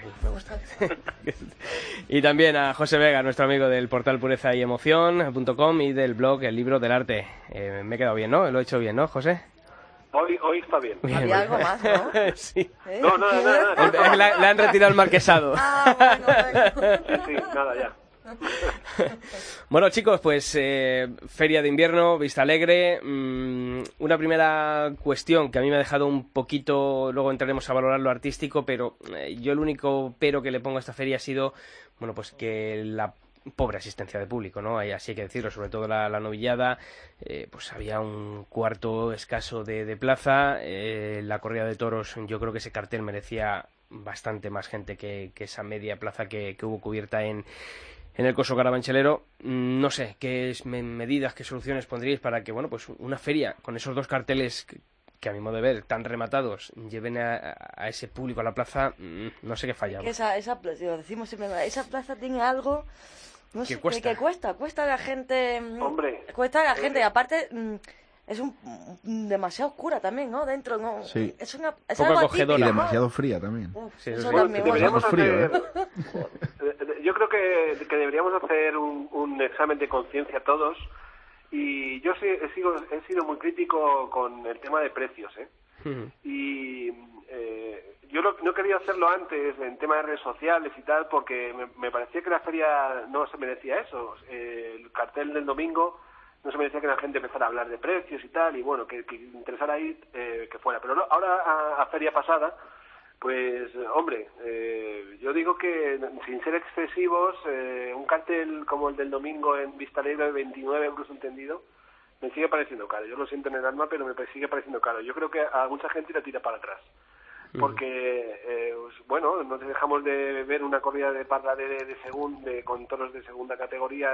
Y también a José Vega, nuestro amigo del portal purezayemoción.com y del blog El Libro del Arte. Me he quedado bien, ¿no? Lo he hecho bien, ¿no, José? Hoy está bien. Había algo más, ¿no? Sí. No. Le han retirado el marquesado. Bueno. Sí, nada, ya. Bueno, chicos, pues feria de invierno, Vista Alegre. Una primera cuestión que a mí me ha dejado un poquito, luego entraremos a valorar lo artístico, pero yo el único pero que le pongo a esta feria ha sido, bueno, pues que la pobre asistencia de público, ¿no? Así hay que decirlo, sobre todo la novillada, pues había un cuarto escaso de plaza. La corrida de toros, yo creo que ese cartel merecía bastante más gente que esa media plaza que hubo cubierta en el Coso Carabanchelero. No sé qué medidas, qué soluciones pondríais para que, bueno, pues una feria con esos dos carteles que a mi modo de ver, tan rematados, lleven a ese público a la plaza. No sé qué falla. Esa plaza, decimos siempre, esa plaza tiene algo, no sé, cuesta. que cuesta a la gente. Hombre. Cuesta a la gente, y aparte es demasiado oscura también, ¿no? Dentro, ¿no? Sí. Es Poco algo acogedora. Y atípico, ¿no? demasiado fría también. Sí, Eso sí. también, Deberíamos es frío, hacer, yo creo que deberíamos hacer un examen de conciencia todos, y yo he sido muy crítico con el tema de precios, ¿eh? Y yo no quería hacerlo antes en tema de redes sociales y tal, porque me parecía que la feria no se merecía eso. El cartel del domingo no se merecía que la gente empezara a hablar de precios y tal, y bueno, que interesara ahí que fuera. Pero no, ahora a feria pasada, pues hombre, yo digo que sin ser excesivos, un cartel como el del domingo en Vista Alegre de 29 euros un tendido me sigue pareciendo caro. Yo lo siento en el alma, pero me sigue pareciendo caro. Yo creo que a mucha gente la tira para atrás, porque bueno, no dejamos de ver una corrida de parla con toros de segunda categoría.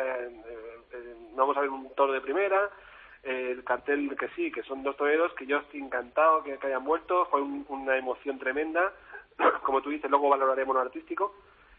Vamos a ver un toro de primera, el cartel que sí, que son 2 toreros que yo estoy encantado que hayan vuelto. Fue una emoción tremenda. Como tú dices, luego valoraremos lo artístico,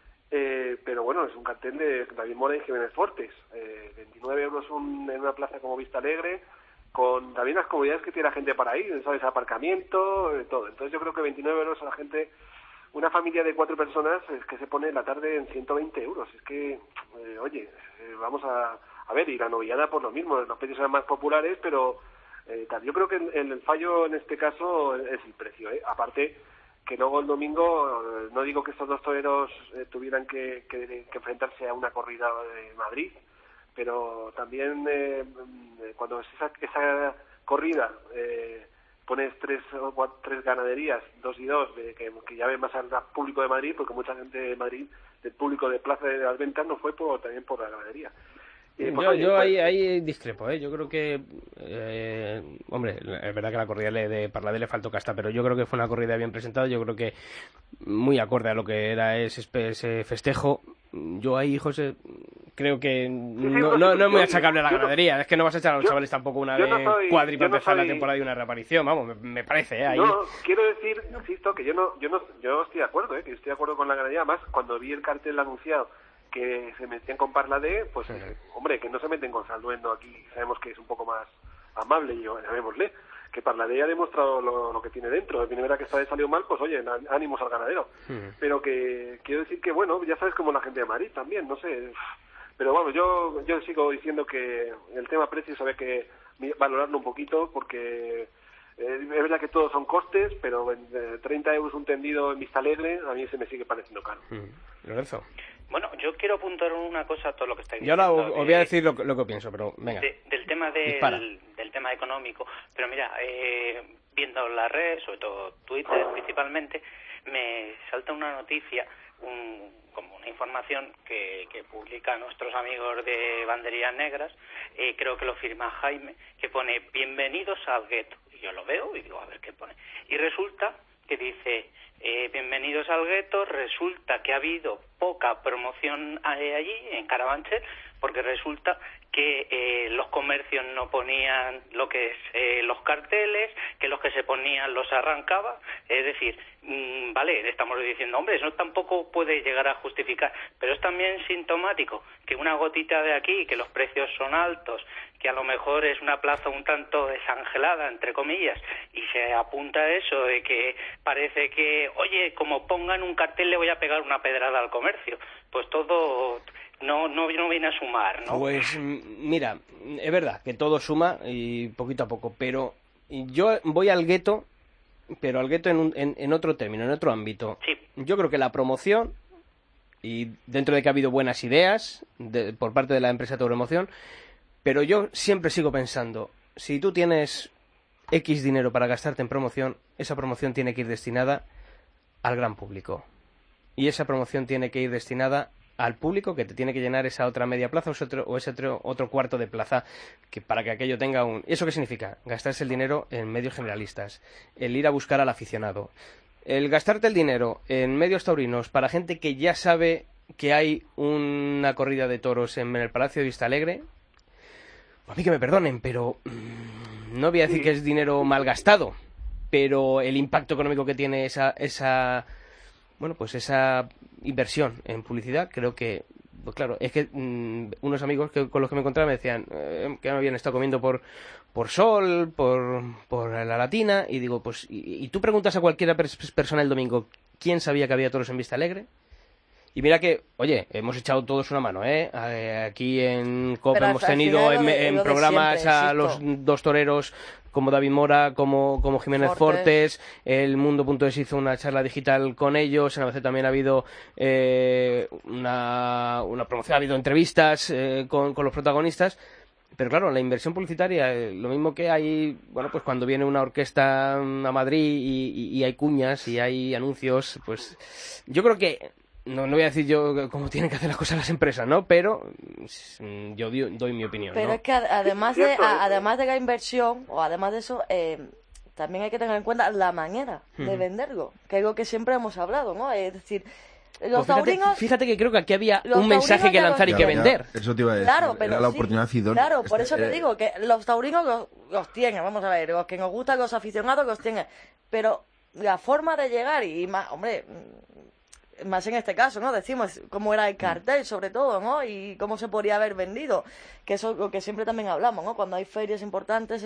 pero bueno, es un cartel de David Mora y Jiménez Fortes, 29 euros en una plaza como Vista Alegre, con también las comodidades que tiene la gente para ir, ¿sabes? Aparcamiento, todo. Entonces yo creo que 29 euros a la gente, una familia de 4 personas, es que se pone la tarde en 120 euros. Es que, oye, vamos a ver, y la novillada por lo mismo, los precios eran más populares, pero tal. Yo creo que el fallo en este caso es el precio, ¿eh? Aparte que luego el domingo, no digo que estos 2 toreros tuvieran que enfrentarse a una corrida de Madrid, pero también cuando esa corrida pones 3 ganaderías, 2 y 2, que llame más al público de Madrid, porque mucha gente de Madrid, del público de Plaza de las Ventas, no fue también por la ganadería. Yo ahí discrepo, ¿eh? Yo creo que, hombre, es verdad que la corrida de Parladé le faltó casta, pero yo creo que fue una corrida bien presentada. Yo creo que muy acorde a lo que era ese festejo. Yo ahí, José, creo que no es muy achacable a la ganadería. Es que no vas a echar a los chavales tampoco una de cuadri para empezar la temporada y una reaparición. Vamos, me parece, ¿eh? Ahí. No, quiero decir, insisto, que yo estoy de acuerdo, que estoy de acuerdo con la ganadería. Además, cuando vi el cartel anunciado que se metían con Parladé, pues hombre, que no se meten con Salduendo aquí, sabemos que es un poco más amable, llamémosle, que Parladé ha demostrado lo que tiene dentro. De primera que esta vez salió mal, pues oye, ánimos al ganadero. Pero que quiero decir que, bueno, ya sabes como la gente de Madrid también, no sé. Pero bueno, yo sigo diciendo que el tema precios había que valorarlo un poquito, porque es verdad que todos son costes, pero 30 euros un tendido en Vista Alegre a mí se me sigue pareciendo caro. Lorenzo. Bueno, yo quiero apuntar una cosa a todo lo que estáis diciendo. Yo ahora os voy a decir lo que pienso, pero venga. Del tema del tema económico. Pero mira, viendo las redes, sobre todo Twitter principalmente, me salta una noticia, como una información que publican nuestros amigos de Banderías Negras, creo que lo firma Jaime, que pone "Bienvenidos al gueto". Y yo lo veo y digo, a ver qué pone. Y resulta que dice "Bienvenidos al gueto", resulta que ha habido poca promoción allí en Carabanchel, porque resulta que los comercios no ponían lo que es los carteles, que los que se ponían los arrancaba. Es decir, vale, estamos diciendo, hombre, eso tampoco puede llegar a justificar, pero es también sintomático que una gotita de aquí, que los precios son altos, que a lo mejor es una plaza un tanto desangelada, entre comillas, y se apunta a eso de que parece que, oye, como pongan un cartel le voy a pegar una pedrada al comercio. Pues todo no viene a sumar, ¿no? Pues mira, es verdad que todo suma y poquito a poco, pero yo voy al gueto, pero al gueto en otro término, en otro ámbito. Sí. Yo creo que la promoción, y dentro de que ha habido buenas ideas por parte de la empresa Tauromoción, pero yo siempre sigo pensando, si tú tienes X dinero para gastarte en promoción, esa promoción tiene que ir destinada al gran público. Y esa promoción tiene que ir destinada al público que te tiene que llenar esa otra media plaza o ese otro cuarto de plaza, que para que aquello tenga un... ¿Eso qué significa? Gastarse el dinero en medios generalistas, el ir a buscar al aficionado, el gastarte el dinero en medios taurinos para gente que ya sabe que hay una corrida de toros en el Palacio de Vista Alegre. A mí que me perdonen, pero no voy a decir que es dinero mal gastado, pero el impacto económico que tiene esa inversión en publicidad creo que pues claro, es que unos amigos con los que me encontraba me decían que no habían estado comiendo por Sol, por la Latina, y digo, pues, y tú preguntas a cualquier persona el domingo, ¿quién sabía que había toros en Vista Alegre? Y mira que, oye, hemos echado todos una mano, ¿eh? Aquí en COPE hemos tenido en programas siempre, a los dos toreros como David Mora, como Jiménez Fortes. El Mundo.es hizo una charla digital con ellos. En ABC también ha habido una promoción, ha habido entrevistas con los protagonistas. Pero claro, la inversión publicitaria, lo mismo que hay, bueno, pues cuando viene una orquesta a Madrid y hay cuñas y hay anuncios, pues yo creo que no voy a decir yo cómo tienen que hacer las cosas las empresas, ¿no? Pero yo doy mi opinión, pero ¿no? es que además de la inversión, o además de eso, también hay que tener en cuenta la manera de venderlo, que es lo que siempre hemos hablado, ¿no? Es decir, los taurinos... Fíjate que creo que aquí había un mensaje que lanzar y que vender. Eso te iba a decir, claro, pero era la oportunidad idónea. Claro, por eso te digo que los taurinos los tienen, vamos a ver, los que nos gustan, los aficionados los tienen, pero la forma de llegar y más, hombre... más en este caso, ¿no? Decimos cómo era el cartel, sobre todo, ¿no? Y cómo se podría haber vendido, que eso es lo que siempre también hablamos, ¿no? Cuando hay ferias importantes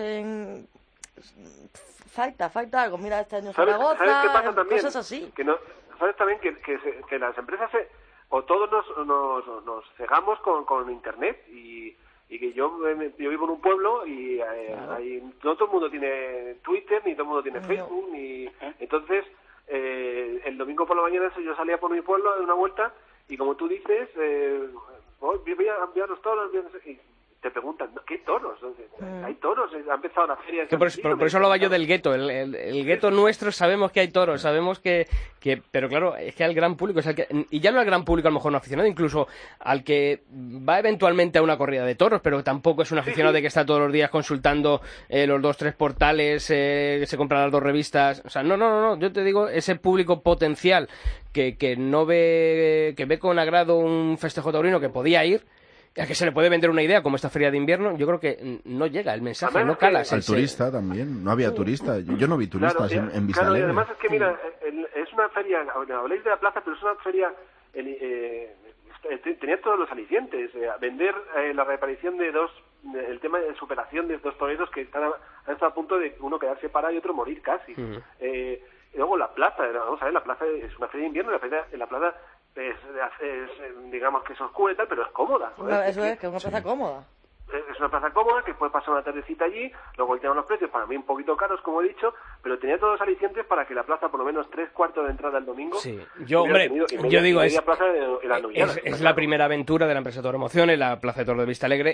falta algo. Mira, este año Zaragoza, ¿sabes qué pasa también? Cosas así. ¿Sabes también que las empresas o todos nos cegamos con Internet y que yo vivo en un pueblo y no todo el mundo tiene Twitter, ni todo el mundo tiene Facebook, ni entonces... el domingo por la mañana yo salía por mi pueblo de una vuelta y como tú dices voy a enviar los toros y te preguntan ¿qué toros? Hay toros, ha empezado la feria por eso hablaba yo del gueto. El gueto nuestro, sabemos que hay toros, sabemos que pero claro, es que al gran público y ya no al gran público, a lo mejor no aficionado, incluso al que va eventualmente a una corrida de toros, pero tampoco es un aficionado de que está todos los días consultando los 2-3 portales, se compra las 2 revistas, o sea, no, yo te digo, ese público potencial que ve con agrado un festejo taurino que podía ir, a que se le puede vender una idea como esta feria de invierno, yo creo que no llega el mensaje, además, no cala. Al turista también, no había turista, yo no vi turistas en Vista Alegre. Y además es que mira, es una feria, habláis de la plaza, pero es una feria, tenía todos los alicientes, vender la reaparición de el tema de superación de 2 toreros que han estado a punto de uno quedarse parado y otro morir casi. Y luego la plaza, vamos a ver, la plaza es una feria de invierno, la plaza digamos que es oscura y tal, pero es cómoda. Eso es, que es una plaza cómoda. Es una plaza cómoda, que puedes pasar una tardecita allí, luego el tema de los precios, para mí un poquito caros, como he dicho, pero tenía todos los alicientes para que la plaza, por lo menos 3/4 de entrada el domingo... Sí, yo digo, es la primera aventura de la empresa Toromoción en la Plaza de Toros de Vista Alegre.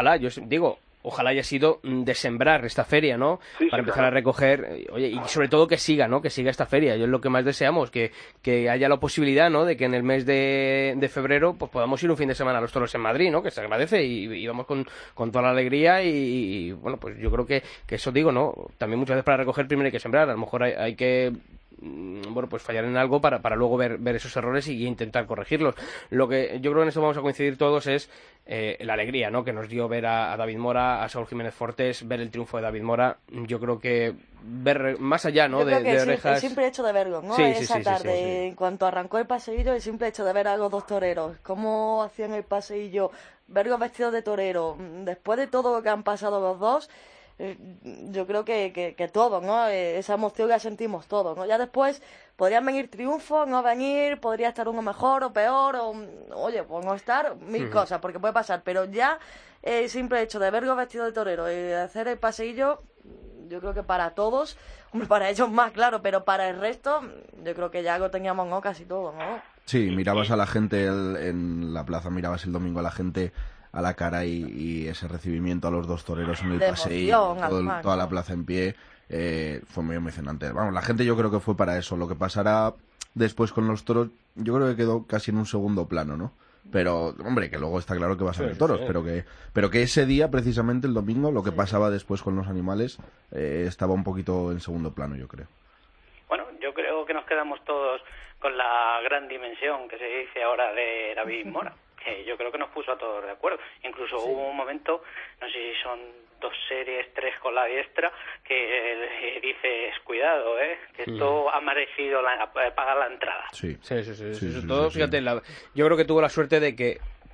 Ojalá haya sido de sembrar esta feria, ¿no? Para empezar a recoger, y sobre todo que siga esta feria. Yo es lo que más deseamos, que haya la posibilidad, ¿no? De que en el mes de febrero pues podamos ir un fin de semana a los toros en Madrid, ¿no? Que se agradece y vamos con toda la alegría y bueno, pues yo creo que eso digo, ¿no? También muchas veces para recoger primero hay que sembrar, a lo mejor hay que pues fallar en algo para luego ver esos errores y intentar corregirlos. Lo que yo creo que en esto vamos a coincidir todos es la alegría, ¿no? Que nos dio ver a David Mora, a Saúl Jiménez Fortes, ver el triunfo de David Mora. Yo creo que ver más allá, ¿no? De orejas. El simple hecho de verlo, ¿no? Esa tarde, en cuanto arrancó el paseillo, el simple hecho de ver a los 2 toreros, cómo hacían el paseillo, verlos vestidos de torero, después de todo lo que han pasado los dos, yo creo que todos, ¿no? Esa emoción la sentimos todos, ¿no? Ya después podrían venir triunfos, no venir, podría estar uno mejor o peor, oye, pues no estar, mil cosas, porque puede pasar, pero ya el simple hecho de verlos vestidos de torero y de hacer el paseillo, yo creo que para todos, hombre, para ellos más, claro, pero para el resto, yo creo que ya lo teníamos, ¿no? Casi todo, ¿no? Sí, mirabas a la gente en la plaza, mirabas el domingo a la gente a la cara y ese recibimiento a los 2 toreros en el paseo, toda la plaza en pie, fue muy emocionante. Vamos, la gente yo creo que fue para eso. Lo que pasará después con los toros, yo creo que quedó casi en un segundo plano, ¿no? Pero, hombre, que luego está claro que vas a ver toros, pero que ese día, precisamente el domingo, lo que pasaba después con los animales, estaba un poquito en segundo plano, yo creo. Bueno, yo creo que nos quedamos todos con la gran dimensión que se dice ahora de David Mora. Que yo creo que nos puso a todos de acuerdo. Incluso hubo un momento, no sé si son 2 series, 3 con la diestra, que dices, cuidado, que esto ha merecido pagar la entrada. Sí. Todo, fíjate, yo creo que tuvo la suerte de que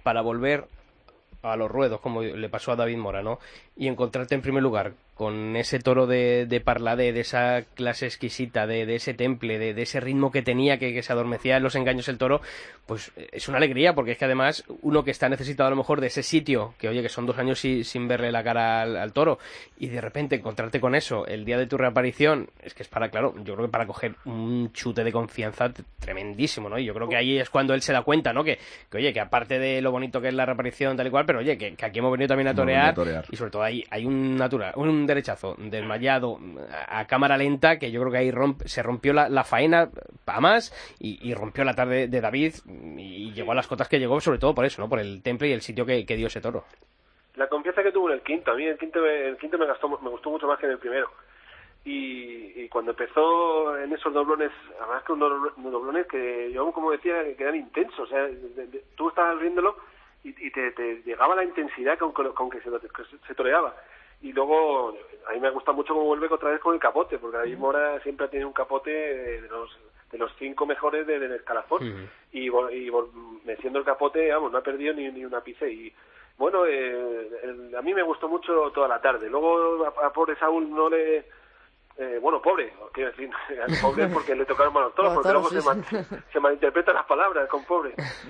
para volver a los ruedos, como le pasó a David Mora, ¿no? Y encontrarte en primer lugar con ese toro de Parladé, de esa clase exquisita, de ese temple, de ese ritmo que tenía, que se adormecía en los engaños el toro, pues es una alegría, porque es que además uno que está necesitado a lo mejor de ese sitio, que oye, que son 2 años sin verle la cara al toro, y de repente encontrarte con eso el día de tu reaparición, es que es para, claro, yo creo que para coger un chute de confianza tremendísimo, ¿no? Y yo creo que ahí es cuando él se da cuenta, ¿no? Que oye, que aparte de lo bonito que es la reaparición tal y cual, pero oye, que aquí hemos venido también a torear, y sobre todo ahí hay un derechazo desmayado a cámara lenta, que yo creo que ahí se rompió la faena a más, y rompió la tarde de David, y llegó a las cotas que llegó, sobre todo por eso, ¿no? Por el temple y el sitio que dio ese toro. La confianza que tuvo en el quinto, a mí el quinto me gustó mucho más que en el primero. Y cuando empezó en esos doblones, además que unos doblones que yo, como decía, que eran intensos, o sea, tú estabas viéndolo y te llegaba la intensidad con que se toreaba. Y luego, a mí me gusta mucho cómo vuelve otra vez con el capote, porque David Mora siempre ha tenido un capote de los 5 mejores del escalafón. Y meciendo el capote, vamos, no ha perdido ni un ápice. Y bueno, a mí me gustó mucho toda la tarde. Luego a pobre Saúl no le... bueno, pobre, quiero decir, pobre porque le tocaron malos toros, porque luego se malinterpretan las palabras con pobre.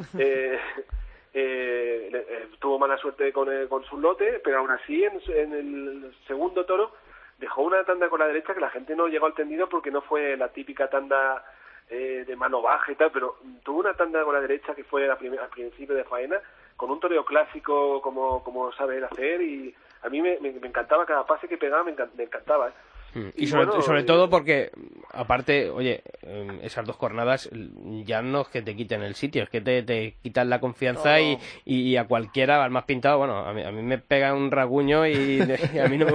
Tuvo mala suerte con su lote, pero aún así en el segundo toro dejó una tanda con la derecha que la gente no llegó al tendido porque no fue la típica tanda de mano baja y tal, pero tuvo una tanda con la derecha que fue al principio de faena, con un toreo clásico como sabe hacer, y a mí me encantaba cada pase que pegaba, me encantaba. Y sobre todo porque, aparte, oye, esas 2 jornadas ya no es que te quiten el sitio, es que te quitan la confianza, y a cualquiera, al más pintado, bueno, a mí me pega un raguño y a mí no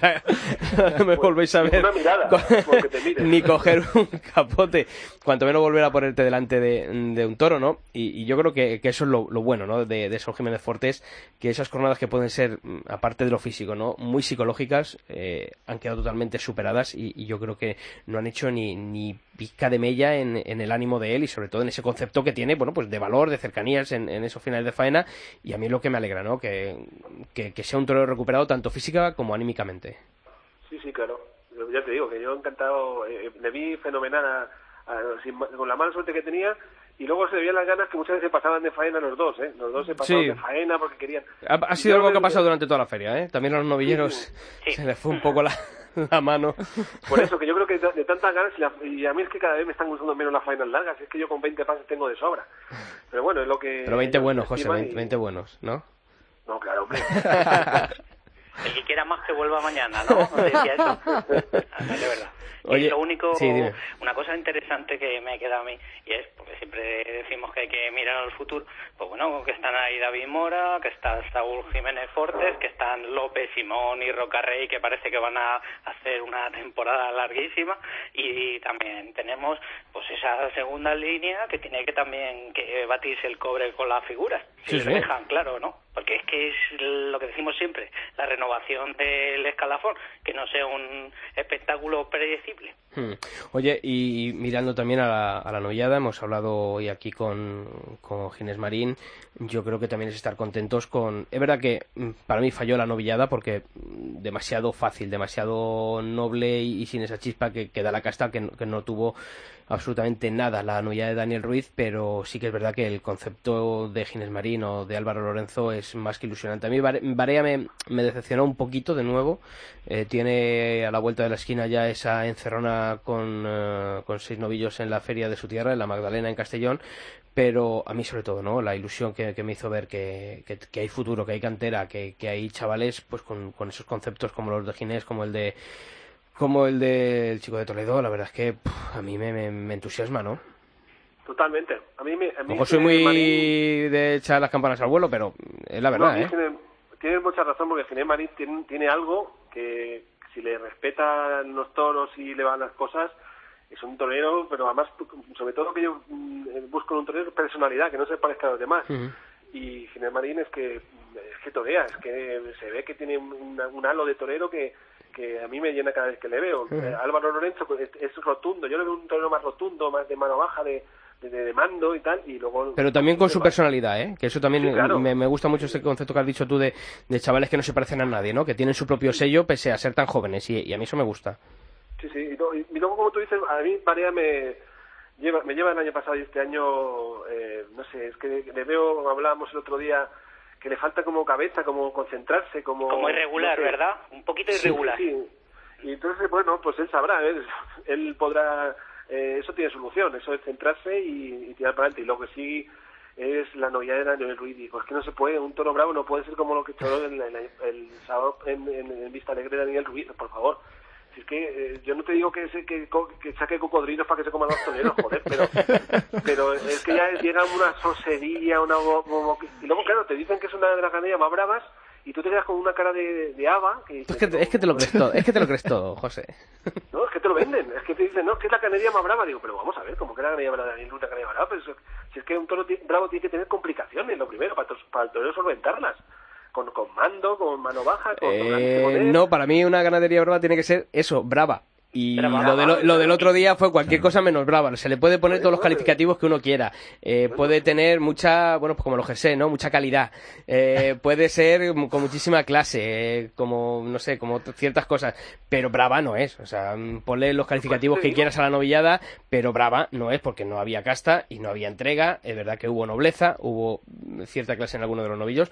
me volvéis a ver una mirada, ni coger un capote, cuanto menos volver a ponerte delante de un toro, ¿no? Y yo creo que eso es lo bueno, ¿no? De Saúl Jiménez Fortes, que esas jornadas que pueden ser, aparte de lo físico, ¿no? Muy psicológicas, han quedado totalmente superadas, y yo creo que no han hecho ni pizca de mella en el ánimo de él, y sobre todo en ese concepto que tiene, bueno, pues de valor, de cercanías en esos finales de faena, y a mí es lo que me alegra, ¿no? Que sea un torero recuperado tanto física como anímicamente. Sí, claro. Ya te digo que yo encantado, le vi fenomenal con la mala suerte que tenía, y luego se veían las ganas que muchas veces pasaban de faena los dos, ¿eh? Los dos se pasaban de faena porque querían... Ha sido algo que ha pasado durante toda la feria, ¿eh? También a los novilleros se les fue un poco la mano. Por eso, que yo creo que de tantas ganas, y a mí es que cada vez me están gustando menos las faenas largas, es que yo con 20 pases tengo de sobra. Pero bueno, es lo que... Pero 20 buenos, José, 20 buenos, ¿no? No, claro, hombre. El que quiera más que vuelva mañana, ¿no? Decía eso. De verdad. Oye, y lo único, sí, una cosa interesante que me queda a mí, y es, porque siempre decimos que hay que mirar al futuro, pues bueno, que están ahí David Mora, que está Saúl Jiménez Fortes, que están López, Simón y Rocarrey, que parece que van a hacer una temporada larguísima, y también tenemos pues esa segunda línea que tiene que también que batirse el cobre con las figuras, si se dejan, claro, ¿no? Porque es que es lo que decimos siempre, la renovación del escalafón, que no sea un espectáculo predecible. Oye, y mirando también a la novillada, hemos hablado hoy aquí con Ginés Marín, yo creo que también es estar contentos con... Es verdad que para mí falló la novillada porque demasiado fácil, demasiado noble y sin esa chispa que da la casta, que no tuvo absolutamente nada la novillada de Daniel Ruiz, pero sí que es verdad que el concepto de Ginés Marín o de Álvaro Lorenzo es más que ilusionante. A mí Barea me decepcionó un poquito de nuevo, tiene a la vuelta de la esquina ya esa encerrona con 6 novillos en la feria de su tierra, en la Magdalena, en Castellón, pero a mí sobre todo, ¿no? La ilusión que me hizo ver que hay futuro, que hay cantera, que hay chavales pues con esos conceptos como los de Ginés, como el del chico de Toledo, la verdad es que a mí me entusiasma, ¿no? Totalmente. A mí Ojo, soy muy Marín... de echar las campanas al vuelo, pero es la verdad, Tienes mucha razón, porque Ginés Marín tiene algo que si le respetan los toros y le van las cosas, es un torero, pero además, sobre todo que yo busco en un torero personalidad, que no se parezca a los demás. Y Ginés Marín es que torea, es que se ve que tiene un halo de torero que a mí me llena cada vez que le veo. Álvaro Lorenzo es rotundo, yo le veo un torero más rotundo, más de mano baja, de mando y tal, y luego... Pero también con su personalidad, ¿eh? Que eso también Sí, claro. me gusta mucho ese concepto que has dicho tú de chavales que no se parecen a nadie, ¿no? Que tienen su propio sello pese a ser tan jóvenes, y a mí eso me gusta. Sí, y luego, como tú dices, a mí Barea me lleva el año pasado y este año, no sé, es que le veo, como hablábamos el otro día, que le falta como cabeza, como concentrarse, como irregular, no sé, ¿verdad? Un poquito irregular. Sí. Y entonces, bueno, pues él sabrá, él podrá, eso tiene solución, eso es centrarse y tirar para adelante. Y lo que sí es la novedad de Daniel Ruiz. Digo, es que no se puede, un toro bravo no puede ser como lo que echó el sábado en Vista Alegre de Daniel Ruiz, por favor. Si es que yo no te digo que saque cocodrilos para que se coman los toreros, joder, pero es que ya llega una sosería, y luego, claro, te dicen que es una de las ganaderías más bravas y tú te quedas con una cara de haba. Que dices, es que te lo crees todo, José. No, es que te lo venden, es que te dicen, no, es que es la ganadería más brava. Digo, pero vamos a ver, como que la ganadería brava de Daniel Ruiz, la ganadería brava, pero si es que un toro bravo tiene que tener complicaciones, lo primero, para el torero solventarlas. Con mando, con mano baja, No, para mí una ganadería brava tiene que ser eso, brava. Y lo del otro día fue cualquier cosa menos brava. Se le puede poner todos los calificativos que uno quiera. Puede tener mucha, bueno, pues como los GC, ¿no? Mucha calidad. Puede ser con muchísima clase, como, no sé, como ciertas cosas. Pero brava no es. O sea, ponle los calificativos que quieras a la novillada, pero brava no es porque no había casta y no había entrega. Es verdad que hubo nobleza, hubo cierta clase en alguno de los novillos,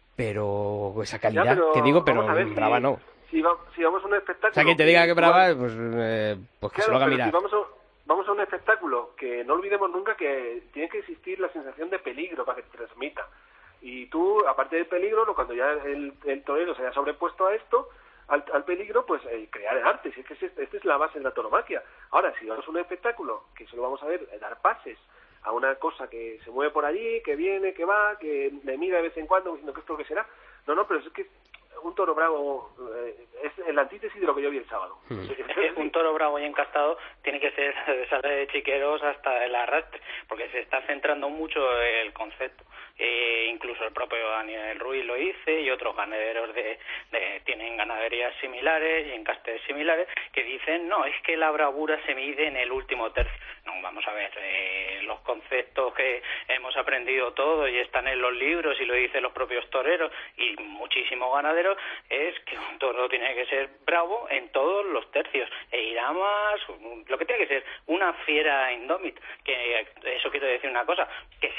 pero esa calidad, que digo, pero brava no. Si vamos a un espectáculo... O sea, que te diga que brava, pues que claro, se lo haga mirar. Si vamos a un espectáculo, que no olvidemos nunca que tiene que existir la sensación de peligro para que te transmita. Y tú, aparte del peligro, cuando ya el torero se haya sobrepuesto a esto, al peligro, pues crear el arte. Si es que esta es la base de la tauromaquia. Ahora, si vamos a un espectáculo, que solo vamos a ver dar pases a una cosa que se mueve por allí, que viene, que va, que le mira de vez en cuando diciendo que esto que será. No, pero es que un toro bravo es el antítesis de lo que yo vi el sábado. Es un toro bravo y encastado tiene que ser sale de chiqueros hasta el arrastre, porque se está centrando mucho el concepto. Incluso el propio Daniel Ruiz lo dice, y otros ganaderos tienen ganaderías similares y encastes similares que dicen, no, es que la bravura se mide en el último tercio. No, vamos a ver, los conceptos que hemos aprendido todos y están en los libros y lo dicen los propios toreros y muchísimos ganaderos, es que un toro tiene que ser bravo en todos los tercios e irá más, lo que tiene que ser una fiera indómita, que eso quiere decir una cosa, que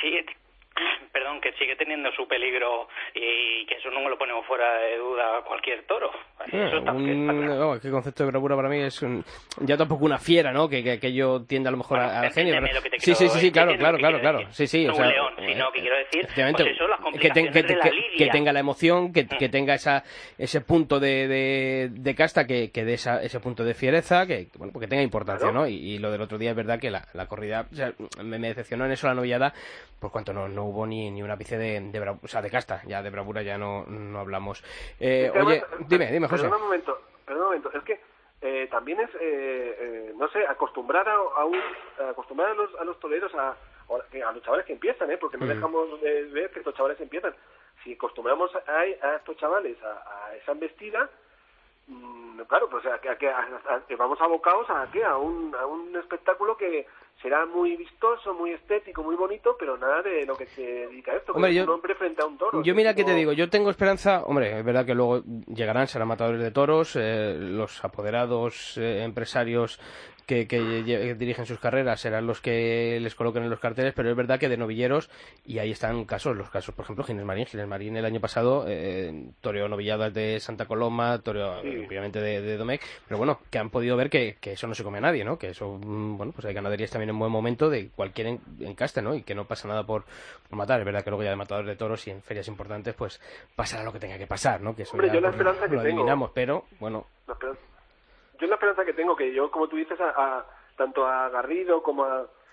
sigue teniendo su peligro y que eso no lo ponemos fuera de duda cualquier toro. Eso está claro. ¿Qué concepto de bravura para mí es ya tampoco una fiera, ¿no? Que yo tiende a lo mejor a genio. Sí, claro. Sí, no o sea, un león, sino que quiero decir, pues eso, las complicaciones de la lidia. Que tenga la emoción, que tenga ese punto de casta, que dé ese punto de fiereza, que bueno, porque tenga importancia, claro. ¿no? Y lo del otro día es verdad que la corrida, o sea, me decepcionó en eso la novillada, por cuanto no hubo ni una ápice de casta, ya de bravura ya no hablamos. Oye, dime, José. Perdón un momento, es que también es, no sé, acostumbrar a los toreros a los chavales que empiezan, porque no dejamos de ver que estos chavales empiezan. Si acostumbramos a estos chavales a esa embestida, claro, pues vamos abocados a un espectáculo que será muy vistoso, muy estético, muy bonito, pero nada de lo que se dedica a esto, hombre, que es un hombre frente a un toro. Yo mira que te digo, yo tengo esperanza, hombre, es verdad que luego llegarán, serán matadores de toros, los apoderados, empresarios que dirigen sus carreras serán los que les coloquen en los carteles, pero es verdad que de novilleros, y ahí están los casos, por ejemplo, Ginés Marín el año pasado toreó novilladas de Santa Coloma, toreó obviamente de Domecq, pero bueno, que han podido ver que eso no se come a nadie, ¿no? Que eso, bueno, pues hay ganaderías también en buen momento de cualquier encaste, ¿no? Y que no pasa nada por matar. Es verdad que luego ya de matadores de toros y en ferias importantes pues pasará lo que tenga que pasar, ¿no? Que eso, hombre, ya, yo la esperanza que lo adivinamos, pero bueno. Yo la esperanza que tengo, que yo, como tú dices, tanto a Garrido como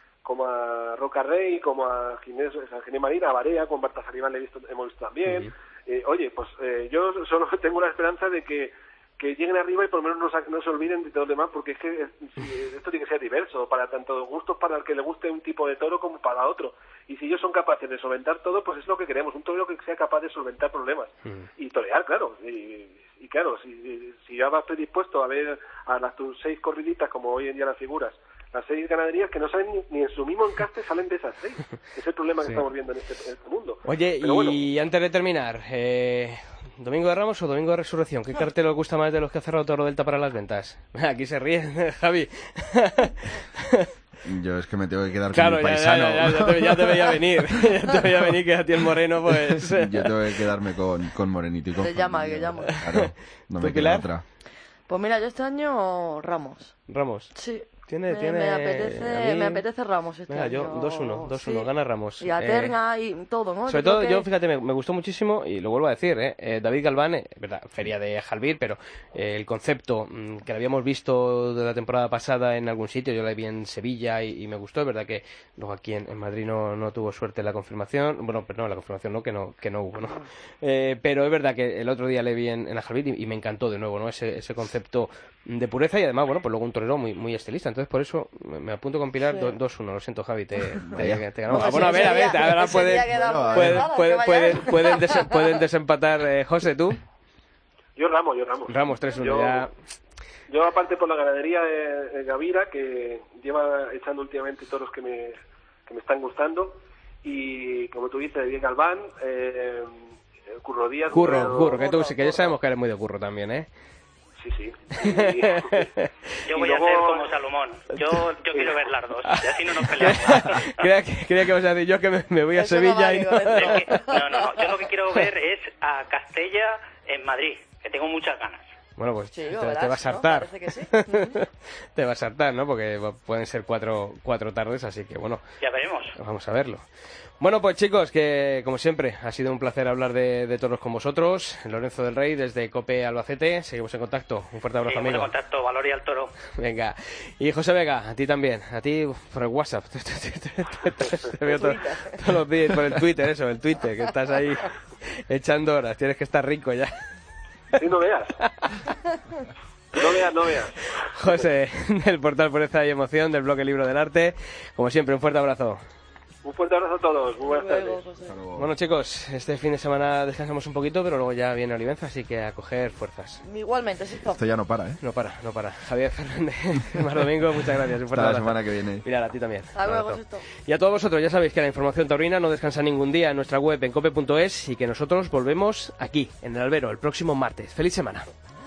a Roca Rey, como a Ginés Marín, a Barea, con Baltasar Iván hemos visto también. Oye, pues yo solo tengo la esperanza de que lleguen arriba y por lo menos no se olviden de todo lo demás, porque es que esto tiene que ser diverso, para tanto gustos para el que le guste un tipo de toro como para otro. Y si ellos son capaces de solventar todo, pues es lo que queremos, un torero que sea capaz de solventar problemas. Y torear, claro. Y claro, si ya vas predispuesto a ver a tus 6 corriditas, como hoy en día las figuras, las 6 ganaderías que no salen ni en su mismo encaste salen de esas 6. Es el problema que estamos viendo en este mundo. Oye, pero y antes de terminar, ¿Domingo de Ramos o Domingo de Resurrección? ¿Qué cartel os gusta más de los que ha cerrado Toro Delta para las ventas? Aquí se ríe, Javi. Yo es que me tengo que quedar con mi paisano. Ya te veía venir. Ya te veía venir que a ti el moreno, pues... Yo tengo que quedarme con Morenito y con... Que llama. Claro, no me queda Pilar? otra. Pues mira, yo este año Ramos. ¿Ramos? Sí. Me apetece Ramos este año. Yo 2-1, sí. gana Ramos. Y a Terna y todo, ¿no? Sobre todo, yo fíjate, me gustó muchísimo, y lo vuelvo a decir, David Galván, verdad, feria de Jalbir, pero el concepto que lo habíamos visto de la temporada pasada en algún sitio, yo la vi en Sevilla y me gustó, es verdad que luego aquí en Madrid no tuvo suerte la confirmación, bueno, pero no, la confirmación no, que no hubo, ¿no? Pero es verdad que el otro día le vi en Jalbir y me encantó de nuevo, ¿no? Ese concepto de pureza y además, bueno, pues luego un torero muy estilista. Entonces, por eso me apunto con Pilar 2-1. Lo siento, Javi, te ganamos. Bueno, a ver, ahora pueden desempatar. José, ¿tú? Yo Ramos. Ramos 3-1, Yo, aparte por la ganadería de Gavira, que lleva echando últimamente toros que me están gustando, y como tú dices, Diego Galván, Curro Díaz... Curro, que ya sabemos que eres muy de Curro también, ¿eh? Sí. Yo voy a ser como Salomón. Yo quiero ver las dos. Y así no nos peleamos. Creía que vas a decir yo que me voy a Sevilla y no... No. Yo lo que quiero ver es a Castella en Madrid, que tengo muchas ganas. Bueno, pues sí, te vas a hartar. Parece que sí. Te vas a hartar, ¿no? Porque pueden ser cuatro tardes, así que bueno. Ya veremos. Vamos a verlo. Bueno, pues chicos, que como siempre ha sido un placer hablar de toros con vosotros. Lorenzo del Rey desde COPE Albacete. Seguimos en contacto. Un fuerte abrazo, amigo. En contacto, valor y al toro. Venga. Y José Vega, a ti también. A ti por el WhatsApp. Te veo todos los días por el Twitter, el Twitter, que estás ahí echando horas. Tienes que estar rico ya. Sí, no veas. No veas. José, del portal Pureza y Emoción, del blog El Libro del Arte. Como siempre, un fuerte abrazo. Un fuerte abrazo a todos. Muy buenas tardes. Bueno, chicos, este fin de semana descansamos un poquito, pero luego ya viene Olivenza, así que a coger fuerzas. Igualmente, sí. Esto ya no para, ¿eh? No para. Javier Fernández, Mar Domingo, muchas gracias. Un fuerte Hasta la abrazo. semana que viene. Mira, a ti también. Hasta luego, y a todos vosotros, ya sabéis que la información taurina no descansa ningún día en nuestra web en cope.es y que nosotros volvemos aquí, en el Albero, el próximo martes. ¡Feliz semana!